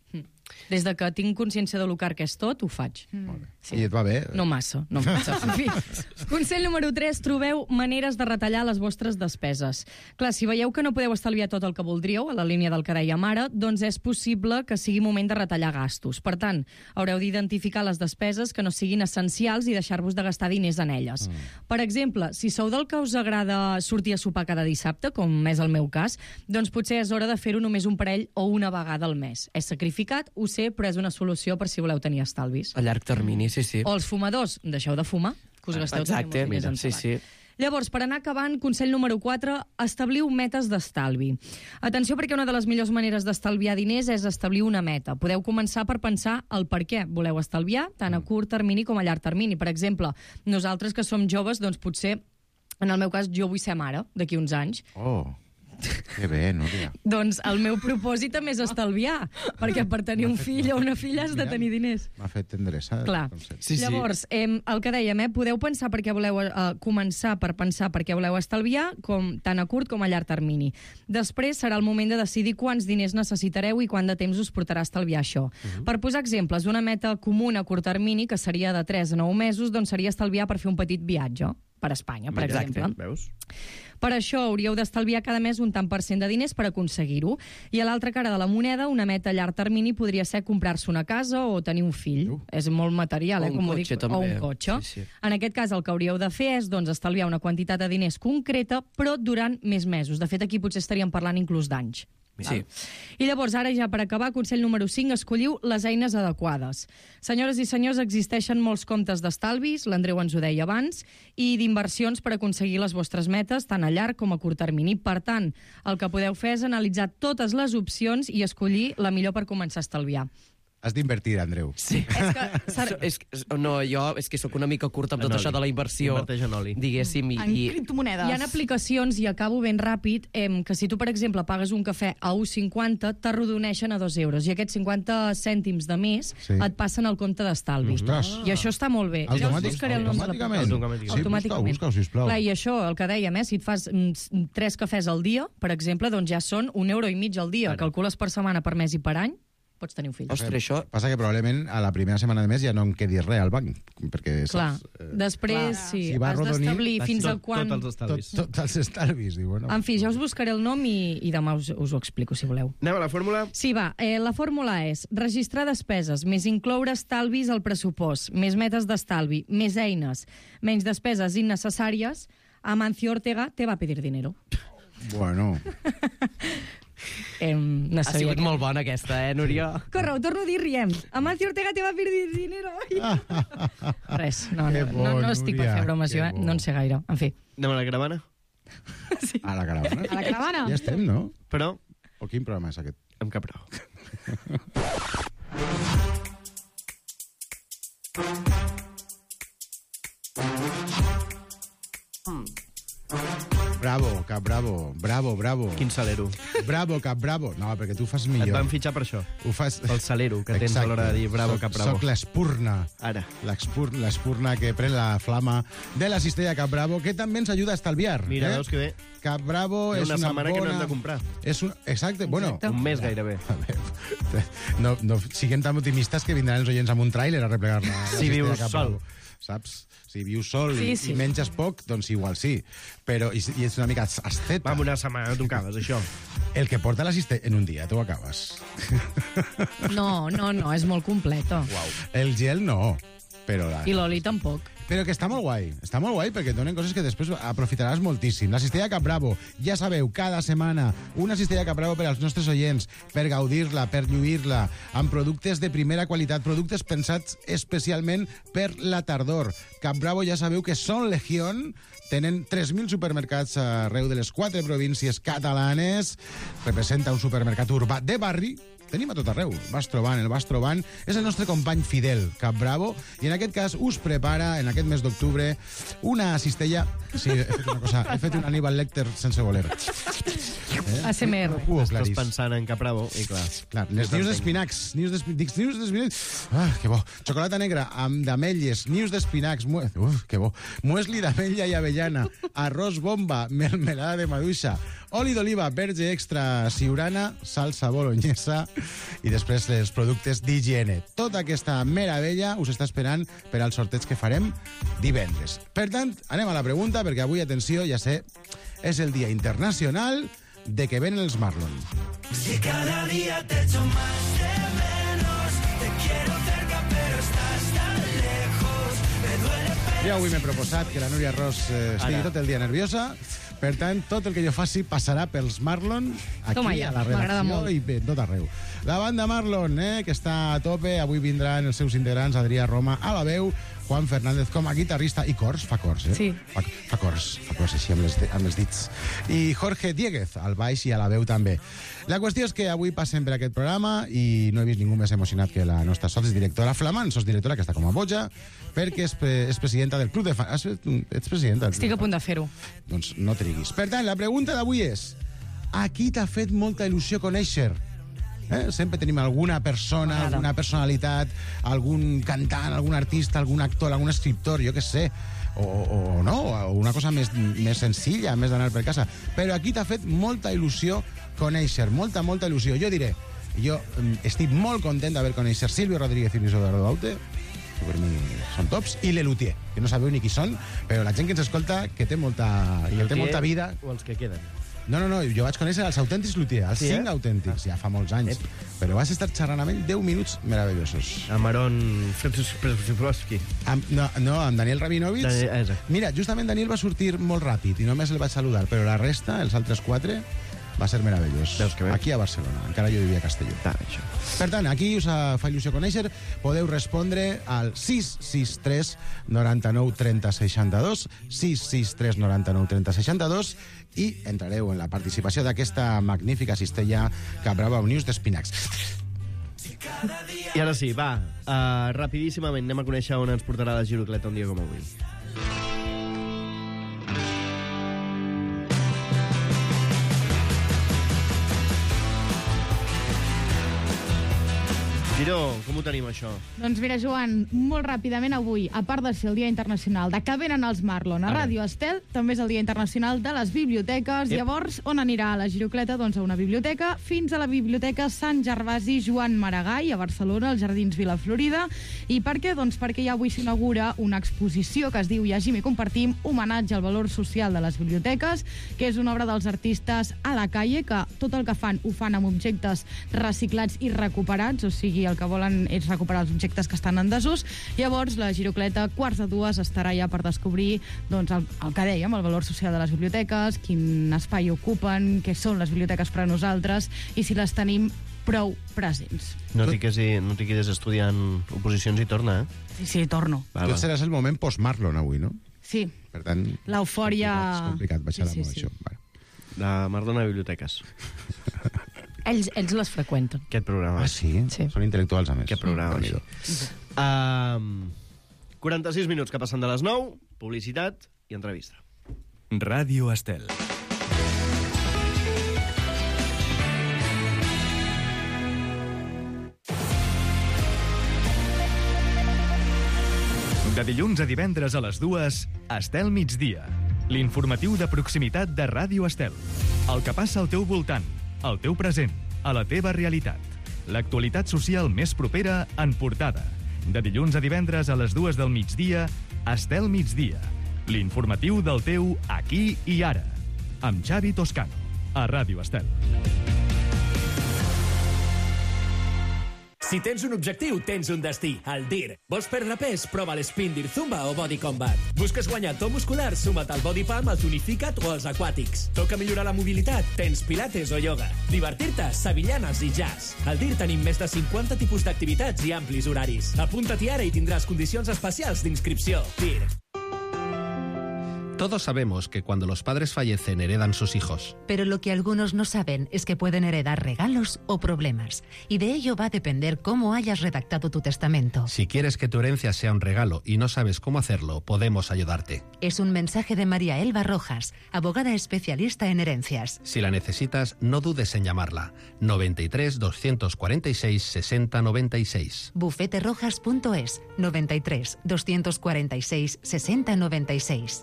Des de que tinc consciència de lo car que és tot, ho faig. Sí. I et va bé? No massa. En fi. Consell número 3, trobeu maneres de retallar les vostres despeses. Clar, si veieu que no podeu estalviar tot el que voldríeu, a la línia del que dèiem ara, doncs és possible que sigui moment de retallar gastos. Per tant, haureu d'identificar les despeses que no siguin essencials i deixar-vos de gastar diners en elles. Per exemple, si sou del que us agrada sortir a sopar cada dissabte, com és el meu cas, doncs potser és hora de fer-ho només un parell o una vegada al mes. És sacrificat, ho sé, però és una solució per si voleu tenir estalvis. A llarg termini, sí. O els fumadors, deixeu de fumar, que us gasteu també molts diners en tabac. Sí. Llavors, per anar acabant, consell número 4, establiu metes d'estalvi. Atenció, perquè una de les millors maneres d'estalviar diners és establir una meta. Podeu començar per pensar el per què voleu estalviar, tant a curt termini com a llarg termini. Per exemple, nosaltres que som joves, doncs potser, en el meu cas, jo vull ser mare d'aquí uns anys. Que bé, Núria. Doncs el meu propòsit també és estalviar, perquè per tenir un fill o una filla has de tenir diners. M'ha fet endreçar. Clar. Llavors, el que dèiem, podeu pensar per què voleu començar per pensar per què voleu estalviar, com tant a curt com a llarg termini. Després serà el moment de decidir quants diners necessitareu i quant de temps us portarà a estalviar això. Per posar exemples, una meta comuna a curt termini, que seria de 3 a 9 mesos, doncs seria estalviar per fer un petit viatge per Espanya, per exemple. Veus? Per això hauríeu d'estalviar cada mes un tant per cent de diners per aconseguir-ho. I a l'altra cara de la moneda, una meta a llarg termini podria ser comprar-se una casa o tenir un fill. És molt material, O un com ho cotxe, dic. també. O un cotxe. Sí, sí. En aquest cas, el que hauríeu de fer és estalviar una quantitat de diners concreta, però durant més mesos. De fet, aquí potser estaríem parlant inclús d'anys. Sí. I llavors, ara ja per acabar, consell número 5, escolliu les eines adequades. Senyores i senyors, existeixen molts comptes d'estalvis, l'Andreu ens ho deia abans, i d'inversions per aconseguir les vostres metes, tant a llarg com a curt termini. Per tant, el que podeu fer és analitzar totes les opcions i escollir la millor per començar a estalviar. Has d'invertir, Andreu. Sí. Jo és que sóc una mica curta amb tot això de la inversió. Inverteix en oli. Diguéssim. En criptomonedes. Hi ha aplicacions, i acabo ben ràpid, que si tu, per exemple, pagues un cafè a 1,50, t'arrodoneixen a 2 euros. I aquests 50 cèntims de més et passen al compte d'estalvi. Ostres. I això està molt bé. Ja us buscaré el nom de l'aplicació. Automàticament. Busca-ho, sisplau. Clar, i això, el que dèiem, si et fas 3 cafès al dia, per exemple, doncs ja són €1,50 al dia. Calcules per setmana, per mes i per any, pots tenir un fill. Ostres, això... Passa que probablement a la primera setmana de mes ja no em quedi res al banc, perquè... Clar, després sí, has d'establir fins al quan... Tots els estalvis. Tots els estalvis. I bueno, En fi, ja us buscaré el nom i demà us ho explico, si voleu. Anem a la fórmula? Sí, va. La fórmula és registrar despeses, més incloure estalvis al pressupost, més metes d'estalvi, més eines, menys despeses innecessàries. Amancio Ortega te va pedir dinero. Bueno... No ha sigut molt bona aquesta, Núria? Corre, ho torno a dir, riem. Amancio Ortega te va pedir dinero. Res, no estic per fer bromes jo, no en sé gaire. En fi. Anem a la caravana? Sí. A la caravana? A la caravana? Ja estem, no? Però... O quin programa és aquest? Amb cap raó. Bravo, Cap Bravo. Bravo, bravo. Quin salero. Bravo, Cap Bravo. No, perquè tu ho fas millor. Et van fitxar per això. Ho fas... Pel salero que tens a l'hora de dir bravo, Cap Bravo. Soc l'espurna. Ara. L'espurna que pren la flama de la cistella Cap Bravo, que també ens ajuda a estalviar. Mira, veus que bé. Cap Bravo és una setmana bona... que no hem de comprar. Exacte, bueno... Un mes gairebé. No siguem tan optimistes que vindran els oients amb un tràiler a replegar-la. Si vius sol. Saps? Si vius sol sí. I menges poc, doncs igual sí. Però i ets una mica asceta. Va, amb una setmana t'ho acabes, això. El que porta la cistella en un dia, t'ho acabes. No, és molt completo. Uau. El gel no, però... I l'oli tampoc. Però que està molt guai perquè et donen coses que després aprofitaràs moltíssim. La cistella Cap Bravo, ja sabeu, cada setmana una cistella Cap Bravo per als nostres oients, per gaudir-la, per lluir-la, amb productes de primera qualitat, productes pensats especialment per la tardor. Cap Bravo ja sabeu que són legión, tenen 3.000 supermercats arreu de les 4 províncies catalanes, representa un supermercat urbà de barri. Tenim a tot arreu. El vas trobant. És el nostre company fidel, Cap Bravo, i en aquest cas us prepara, en aquest mes d'octubre, una cistella... Sí, he fet un Aníbal Lecter sense voler. ASMR. Estàs pensant en Cap Bravo, i clar. Les nius d'espinacs. Nius d'espinacs. Ah, que bo. Xocolata negra amb d'ametlles, nius d'espinacs. Que bo. Muesli d'ametlla i avellana. Arròs bomba, melmelada de maduixa. Oli d'oliva, verge extra, siurana, salsa bolognesa i després els productes d'higiene. Tota aquesta meravella us està esperant per al sorteig que farem divendres. Per tant, anem a la pregunta, perquè avui, atenció, ja sé, és el Dia Internacional de que venen els Marlon. Si cada día te echo más de menos, te quiero cerca pero estás tan lejos, me duele pero... Jo avui m'he proposat que la Núria Ros estigui tot el dia nerviosa. Per tant, tot el que jo faci passarà pels Marlon aquí a la redacció i tot arreu. La banda Marlon, que està a tope, avui vindran els seus integrants, Adrià Roma a la veu, Juan Fernández com a guitarrista i cors, fa cors, Sí. Fa cors així amb els dits. I Jorge Dieguez, al baix i a la veu també. La qüestió és que avui passem per aquest programa i no he vist ningú més emocionat que la nostra sotsdirectora flamant, sotsdirectora que està com a boja, perquè és presidenta del Club de Fans. Ets presidenta? Estic a punt de fer-ho. Doncs no triguis. Per tant, la pregunta d'avui és: A qui t'ha fet molta il·lusió conèixer? Sempre tenim alguna persona, alguna personalitat, algun cantant, algun artista, algun actor, algun escriptor, jo què sé, o no, o una cosa més senzilla, més d'anar per casa. Però aquí t'ha fet molta il·lusió conèixer, molta il·lusió. Jo diré, jo estic molt content d'haver conèixer Silvio Rodríguez i Luis Eduardo Baute, que per mi són tops, i l'Elutier, que no sabeu ni qui són, però la gent que ens escolta, que té molta vida... O els que queden? No, jo vaig conèixer els autèntics Lutier, els 5 autèntics, ja fa molts anys. Però vas estar xerrant amb ell 10 minuts meravellosos. Amb Aron Przybylowski. No, amb Daniel Rabinovich. Mira, justament Daniel va sortir molt ràpid i només el vaig saludar, però la resta, els altres 4, va ser meravellós. Aquí a Barcelona, encara jo vivia a Castelló. Per tant, aquí us fa il·lusió conèixer, podeu respondre al 663 99 30 62, 663 99 30 62, i entrareu en la participació d'aquesta magnífica cistella Cabrava News d'Espinacs. I ara sí, va, rapidíssimament anem a conèixer on ens portarà la Girocleta un dia com avui. Giro, com ho tenim, això? Doncs mira, Joan, molt ràpidament avui, a part de ser el Dia Internacional de que venen els Marlon a Ràdio Estel, també és el Dia Internacional de les Biblioteques. Llavors, on anirà la Girocleta? Doncs a una biblioteca, fins a la Biblioteca Sant Gervasi Joan Maragall, a Barcelona, als Jardins Vila Florida. I per què? Doncs perquè ja avui s'inaugura una exposició que es diu Llegim i compartim, homenatge al valor social de les biblioteques, que és una obra dels artistes a la calle, que tot el que fan ho fan amb objectes reciclats i recuperats, o sigui, el que volen és recuperar els objectes que estan en desús. Llavors, la Girocleta, 1:15, estarà ja per descobrir doncs, el que dèiem, el valor social de les biblioteques, quin espai ocupen, què són les biblioteques per a nosaltres i si les tenim prou presents. No t'hi quedes estudiant oposicions i torna, Sí, torno. Tu seràs el moment post-Marlon avui, no? Sí. Per tant... L'eufòria... És complicat baixar damunt això. De Marlon a biblioteques. Ells les freqüenten. Aquest programa. Ah, sí? Són intel·lectuals, a més. Aquest programa, sí. 46 minuts que passen de les 9, publicitat i entrevista. Ràdio Estel. De dilluns a divendres a les 2, Estel migdia. L'informatiu de proximitat de Ràdio Estel. El que passa al teu voltant, al teu present, a la teva realitat. L'actualitat social més propera en portada. De dilluns a divendres a les 2 del migdia, Estel migdia. L'informatiu del teu aquí i ara. Amb Xavi Toscano, a Ràdio Estel. Si tens un objectiu, tens un destí, el DIR. Vols perdre pes? Prova l'Spindir Zumba o Body Combat. Busques guanyar to muscular? Suma't al Body Pump, al Tonificat o als Aquàtics. Toca millorar la mobilitat? Tens pilates o ioga. Divertir-te? Sevillanes i jazz. Al DIR tenim més de 50 tipus d'activitats i amplis horaris. Apunta-t'hi ara i tindràs condicions especials d'inscripció. DIR. Todos sabemos que cuando los padres fallecen heredan sus hijos. Pero lo que algunos no saben es que pueden heredar regalos o problemas. Y de ello va a depender cómo hayas redactado tu testamento. Si quieres que tu herencia sea un regalo y no sabes cómo hacerlo, podemos ayudarte. Es un mensaje de María Elba Rojas, abogada especialista en herencias. Si la necesitas, no dudes en llamarla. 93 246 60 96. Bufeterojas.es 93 246 60 96.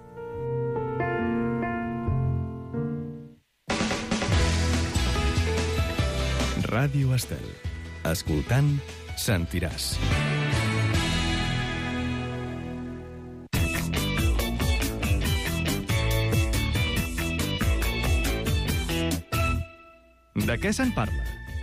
Ràdio Estel. Escoltant, sentiràs. De què se'n parla?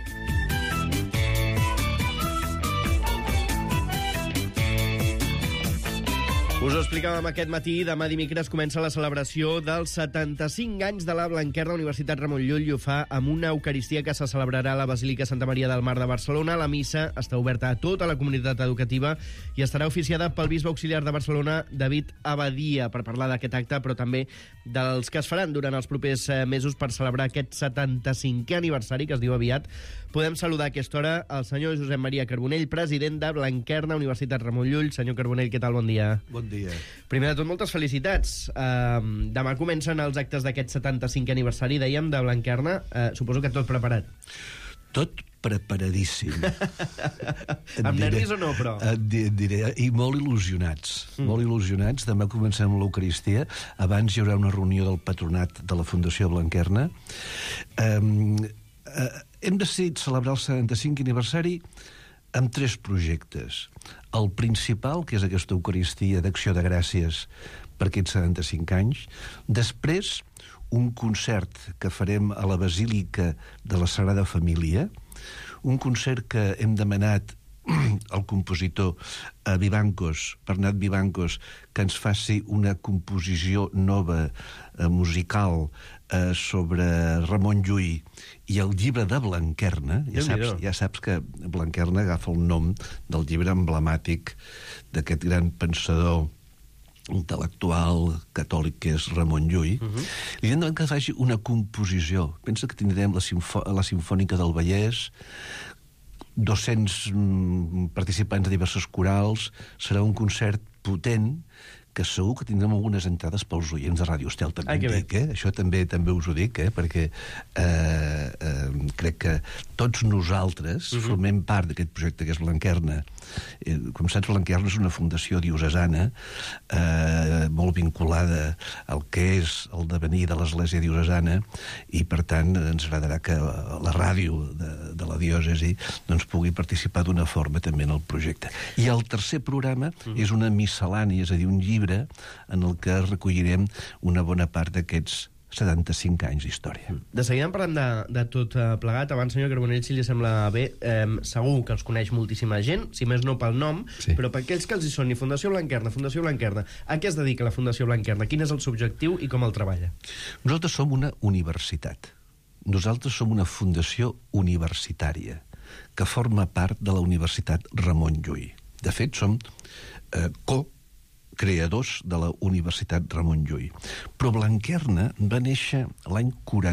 Us ho explicàvem aquest matí, demà dimecres comença la celebració dels 75 anys de la Blanquerna Universitat Ramon Llull i ho fa amb una eucaristia que se celebrarà a la Basílica Santa Maria del Mar de Barcelona. La missa està oberta a tota la comunitat educativa i estarà oficiada pel bisbe auxiliar de Barcelona, David Abadia, per parlar d'aquest acte, però també dels que es faran durant els propers mesos per celebrar aquest 75è aniversari, que es diu aviat. Podem saludar a aquesta hora el senyor Josep Maria Carbonell, president de Blanquerna Universitat Ramon Llull. Senyor Carbonell, què tal? Bon dia. Bon dia. dia. Primer de tot, moltes felicitats. Demà comencen els actes d'aquest 75è aniversari, dèiem, de Blanquerna. Suposo que tot preparat. Tot preparadíssim. Amb nervis o no, però? Diré, i molt il·lusionats. Molt il·lusionats. Demà comencem l'Eucaristia. Abans hi haurà una reunió del patronat de la Fundació Blanquerna. Hem decidit celebrar el 75è aniversari amb 3 projectes. El principal, que és aquesta Eucaristia d'Acció de Gràcies per aquests 75 anys. Després, un concert que farem a la Basílica de la Sagrada Família, un concert que hem demanat al compositor Bernat Vivancos, que ens faci una composició nova musical sobre Ramon Llull i el llibre de Blanquerna. Ja saps que Blanquerna agafa el nom del llibre emblemàtic d'aquest gran pensador intel·lectual catòlic que és Ramon Llull. Li hem demanat que faci una composició. Pensa que tindrem la Simfònica del Vallès, 200 participants de diverses corals. Serà un concert potent que segur que tindrem algunes entrades pels oients de Ràdio Estel, també dic, Això també us ho dic, perquè crec que tots nosaltres formem part d'aquest projecte que és Blanquerna. Com saps, Blanquerna és una fundació diocesana molt vinculada al que és el devenir de l'Església diocesana, i per tant ens agradarà que la ràdio de la diòcesi doncs pugui participar d'una forma també en el projecte. I el tercer programa és una miscel·lània, és a dir, un llibre en el que recollirem una bona part d'aquests 75 anys d'història. De seguida en parlem de tot plegat. Abans, senyor Carbonell, si li sembla bé, segur que els coneix moltíssima gent, si més no pel nom, però per aquells que els hi soni Fundació Blanquerna, a què es dedica la Fundació Blanquerna? Quin és el seu objectiu i com el treballa? Nosaltres som una universitat. Nosaltres som una fundació universitària que forma part de la Universitat Ramon Llull. De fet, som creadors de la Universitat Ramon Llull. Però Blanquerna va néixer l'any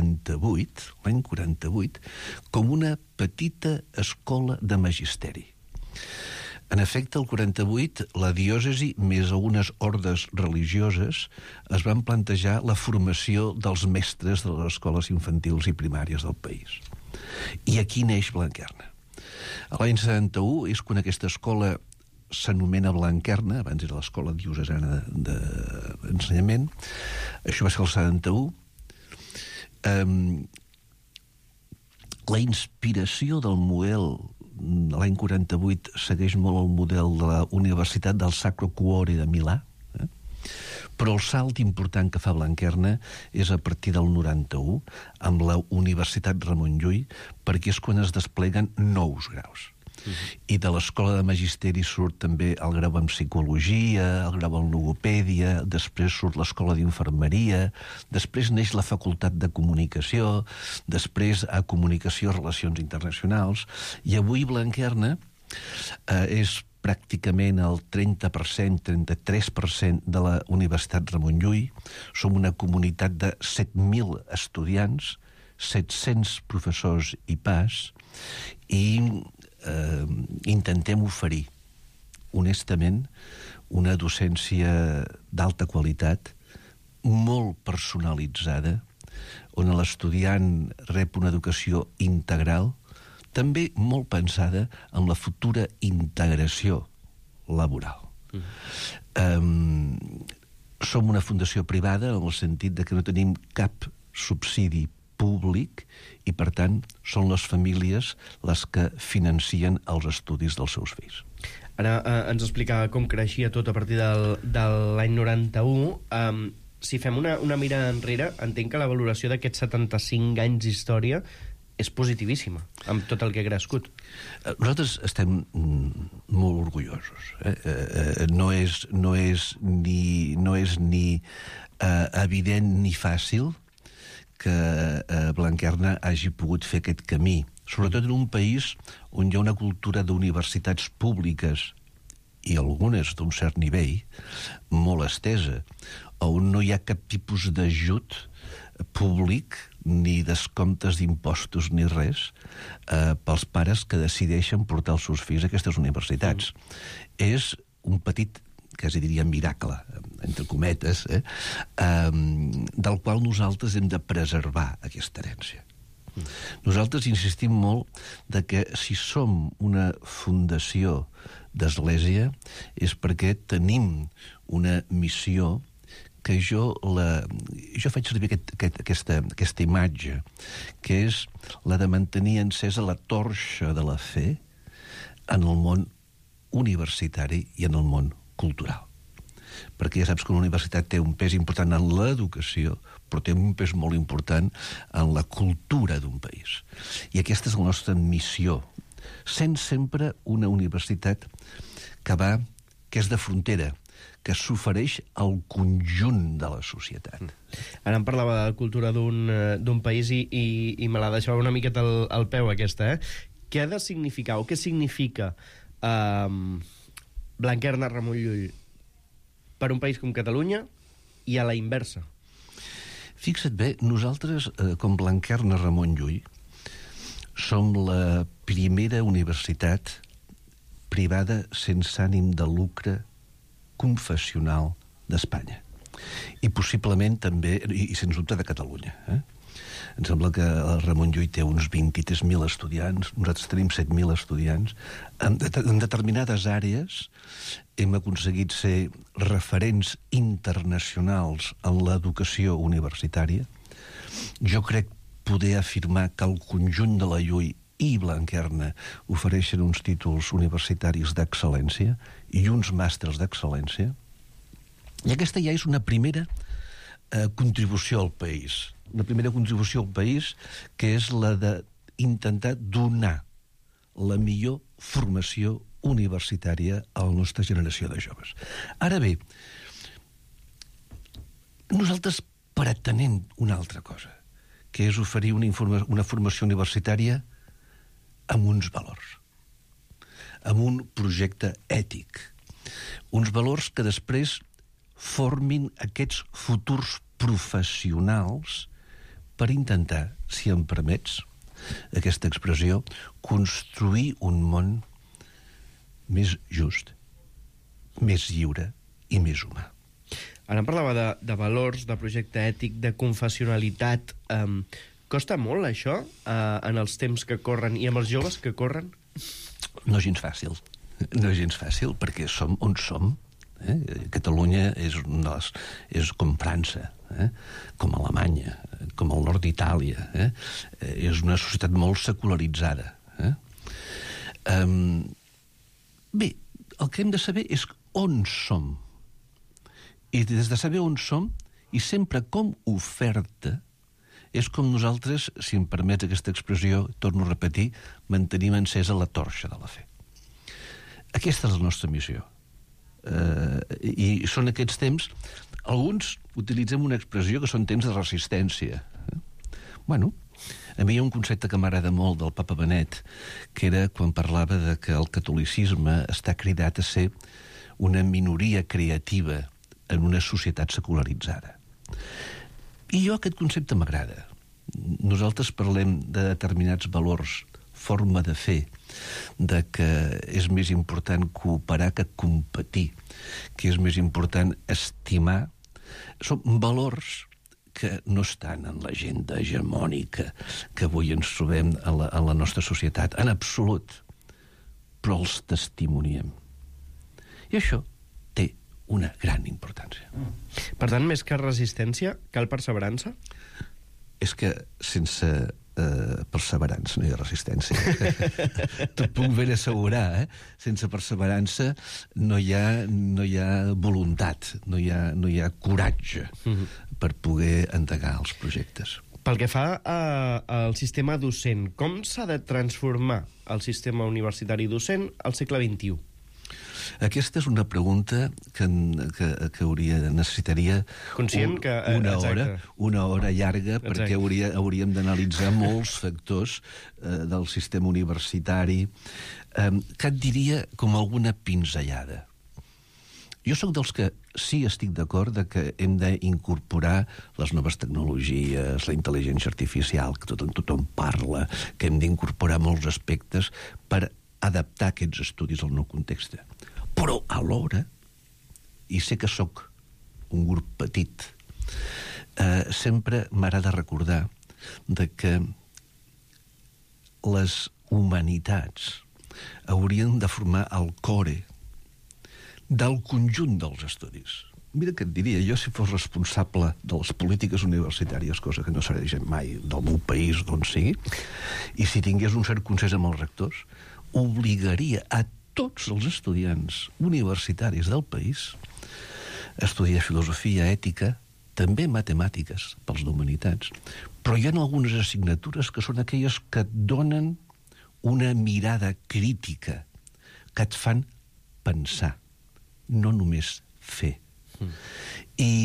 48, com una petita escola de magisteri. En efecte, el 48, la diòcesi, més algunes ordes religioses, es van plantejar la formació dels mestres de les escoles infantils i primàries del país. I aquí neix Blanquerna. L'any 71 és quan aquesta escola s'anomena Blanquerna, abans era l'Escola Diocesana d'Ensenyament. Això va ser el 71. La inspiració del model de l'any 48 segueix molt el model de la Universitat del Sacro Cuore de Milà, però el salt important que fa Blanquerna és a partir del 91 amb la Universitat Ramon Llull, perquè és quan es despleguen nous graus. I de l'escola de magisteri surt també el grau en psicologia, el grau en logopèdia, després surt l'escola d'infermeria, després neix la facultat de comunicació, després a comunicació i relacions internacionals, i avui Blanquerna és pràcticament el 30%, 33% de la Universitat Ramon Llull. Som una comunitat de 7.000 estudiants, 700 professors i pas, i intentem oferir, honestament, una docència d'alta qualitat, molt personalitzada, on l'estudiant rep una educació integral, també molt pensada en la futura integració laboral. Som una fundació privada en el sentit de que no tenim cap subsidi públic i, per tant, són les famílies les que financien els estudis dels seus fills. Ara ens explicava com creixia tot a partir de l'any 91. Si fem una mirada enrere, entenc que la valoració d'aquests 75 anys d'història és positivíssima, amb tot el que ha crescut. Nosaltres estem molt orgullosos. No és ni evident ni fàcil que Blanquerna hagi pogut fer aquest camí, sobretot en un país on hi ha una cultura d'universitats públiques, i algunes d'un cert nivell, molt estesa, on no hi ha cap tipus d'ajut públic, ni descomptes d'impostos ni res, pels pares que decideixen portar els seus fills a aquestes universitats. És un petit quasi diria miracle, entre cometes, del qual nosaltres hem de preservar aquesta herència. Nosaltres insistim molt de que si som una fundació d'església és perquè tenim una missió que jo faig servir aquesta imatge, que és la de mantenir encesa la torxa de la fe en el món universitari i en el món cultural. Perquè ja saps que la universitat té un pes important en l'educació, però té un pes molt important en la cultura d'un país. I aquesta és la nostra missió, sent sempre una universitat que és de frontera, que s'ofereix al conjunt de la societat. Ara em parlava de cultura d'un país i me la deixava una miqueta al peu, aquesta, Què ha de significar, o què significa Blanquerna Ramon Llull per un país com Catalunya i a la inversa? Fixa't bé, nosaltres, com Blanquerna Ramon Llull, som la primera universitat privada sense ànim de lucre confessional d'Espanya. I possiblement també, i sens dubte de Catalunya. Em sembla que el Ramon Llull té uns 23.000 estudiants, nosaltres tenim 7.000 estudiants. En determinades àrees hem aconseguit ser referents internacionals en l'educació universitària. Jo crec poder afirmar que el conjunt de la Llull i Blanquerna ofereixen uns títols universitaris d'excel·lència i uns màsters d'excel·lència. I aquesta ja és una primera contribució al país. Una primera contribució al país, que és la d'intentar donar la millor formació universitària a la nostra generació de joves. Ara bé, nosaltres pretenem una altra cosa, que és oferir una formació universitària amb uns valors, amb un projecte ètic, uns valors que després formin aquests futurs professionals per intentar, si em permets aquesta expressió, construir un món més just, més lliure i més humà. Ara em parlava de valors, de projecte ètic, de confessionalitat. Costa molt, això, en els temps que corren i amb els joves que corren? No és gens fàcil. No és gens fàcil, perquè som on som. Catalunya és com França, com Alemanya, com el nord d'Itàlia. És una societat molt secularitzada. Bé, el que hem de saber és on som. I des de saber on som, i sempre com oferta, és com nosaltres, si em permets aquesta expressió, torno a repetir, mantenim encesa la torxa de la fe. Aquesta és la nostra missió. I són aquests temps, alguns utilitzem una expressió que són temps de resistència. Bueno, a mi hi ha un concepte que m'agrada molt del papa Benet, que era quan parlava de que el catolicisme està cridat a ser una minoria creativa en una societat secularitzada. I jo aquest concepte m'agrada. Nosaltres parlem de determinats valors, forma de fer, de que és més important cooperar que competir, que és més important estimar. Són valors que no estan en l'agenda hegemònica que avui ens trobem en la nostra societat, en absolut, però els testimoniem. I això té una gran importància. Per tant, més que resistència, cal perseverança? És que sense perseverança no hi ha resistència. T'ho puc ben assegurar, Sense perseverança no hi ha voluntat, no hi ha coratge per poder endegar els projectes. Pel que fa al sistema docent, com s'ha de transformar el sistema universitari docent al segle XXI? Aquesta és una pregunta que necessitaria una hora llarga, perquè hauríem d'analitzar molts factors del sistema universitari, que et diria com alguna pinzellada. Jo sóc dels que sí estic d'acord que hem d'incorporar les noves tecnologies, la intel·ligència artificial, que tothom parla, que hem d'incorporar molts aspectes per adaptar aquests estudis al nou context. Però alhora i sé que sóc un grup petit, sempre m'agrada recordar de que les humanitats haurien de formar el core del conjunt dels estudis. Mira què et diria, jo si fos responsable de les polítiques universitàries, cosa que no seré gent mai del meu país, d'on sigui, i si tingués un cert consens amb els rectors, obligaria a tots els estudiants universitaris del país a estudiar filosofia, ètica, també matemàtiques pels d'humanitats, però hi ha algunes assignatures que són aquelles que et donen una mirada crítica, que et fan pensar, no només fer. I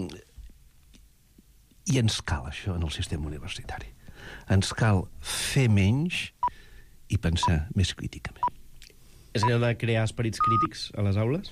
ens cal això en el sistema universitari. Ens cal fer menys i pensar més críticament. És allò de crear esperits crítics a les aules?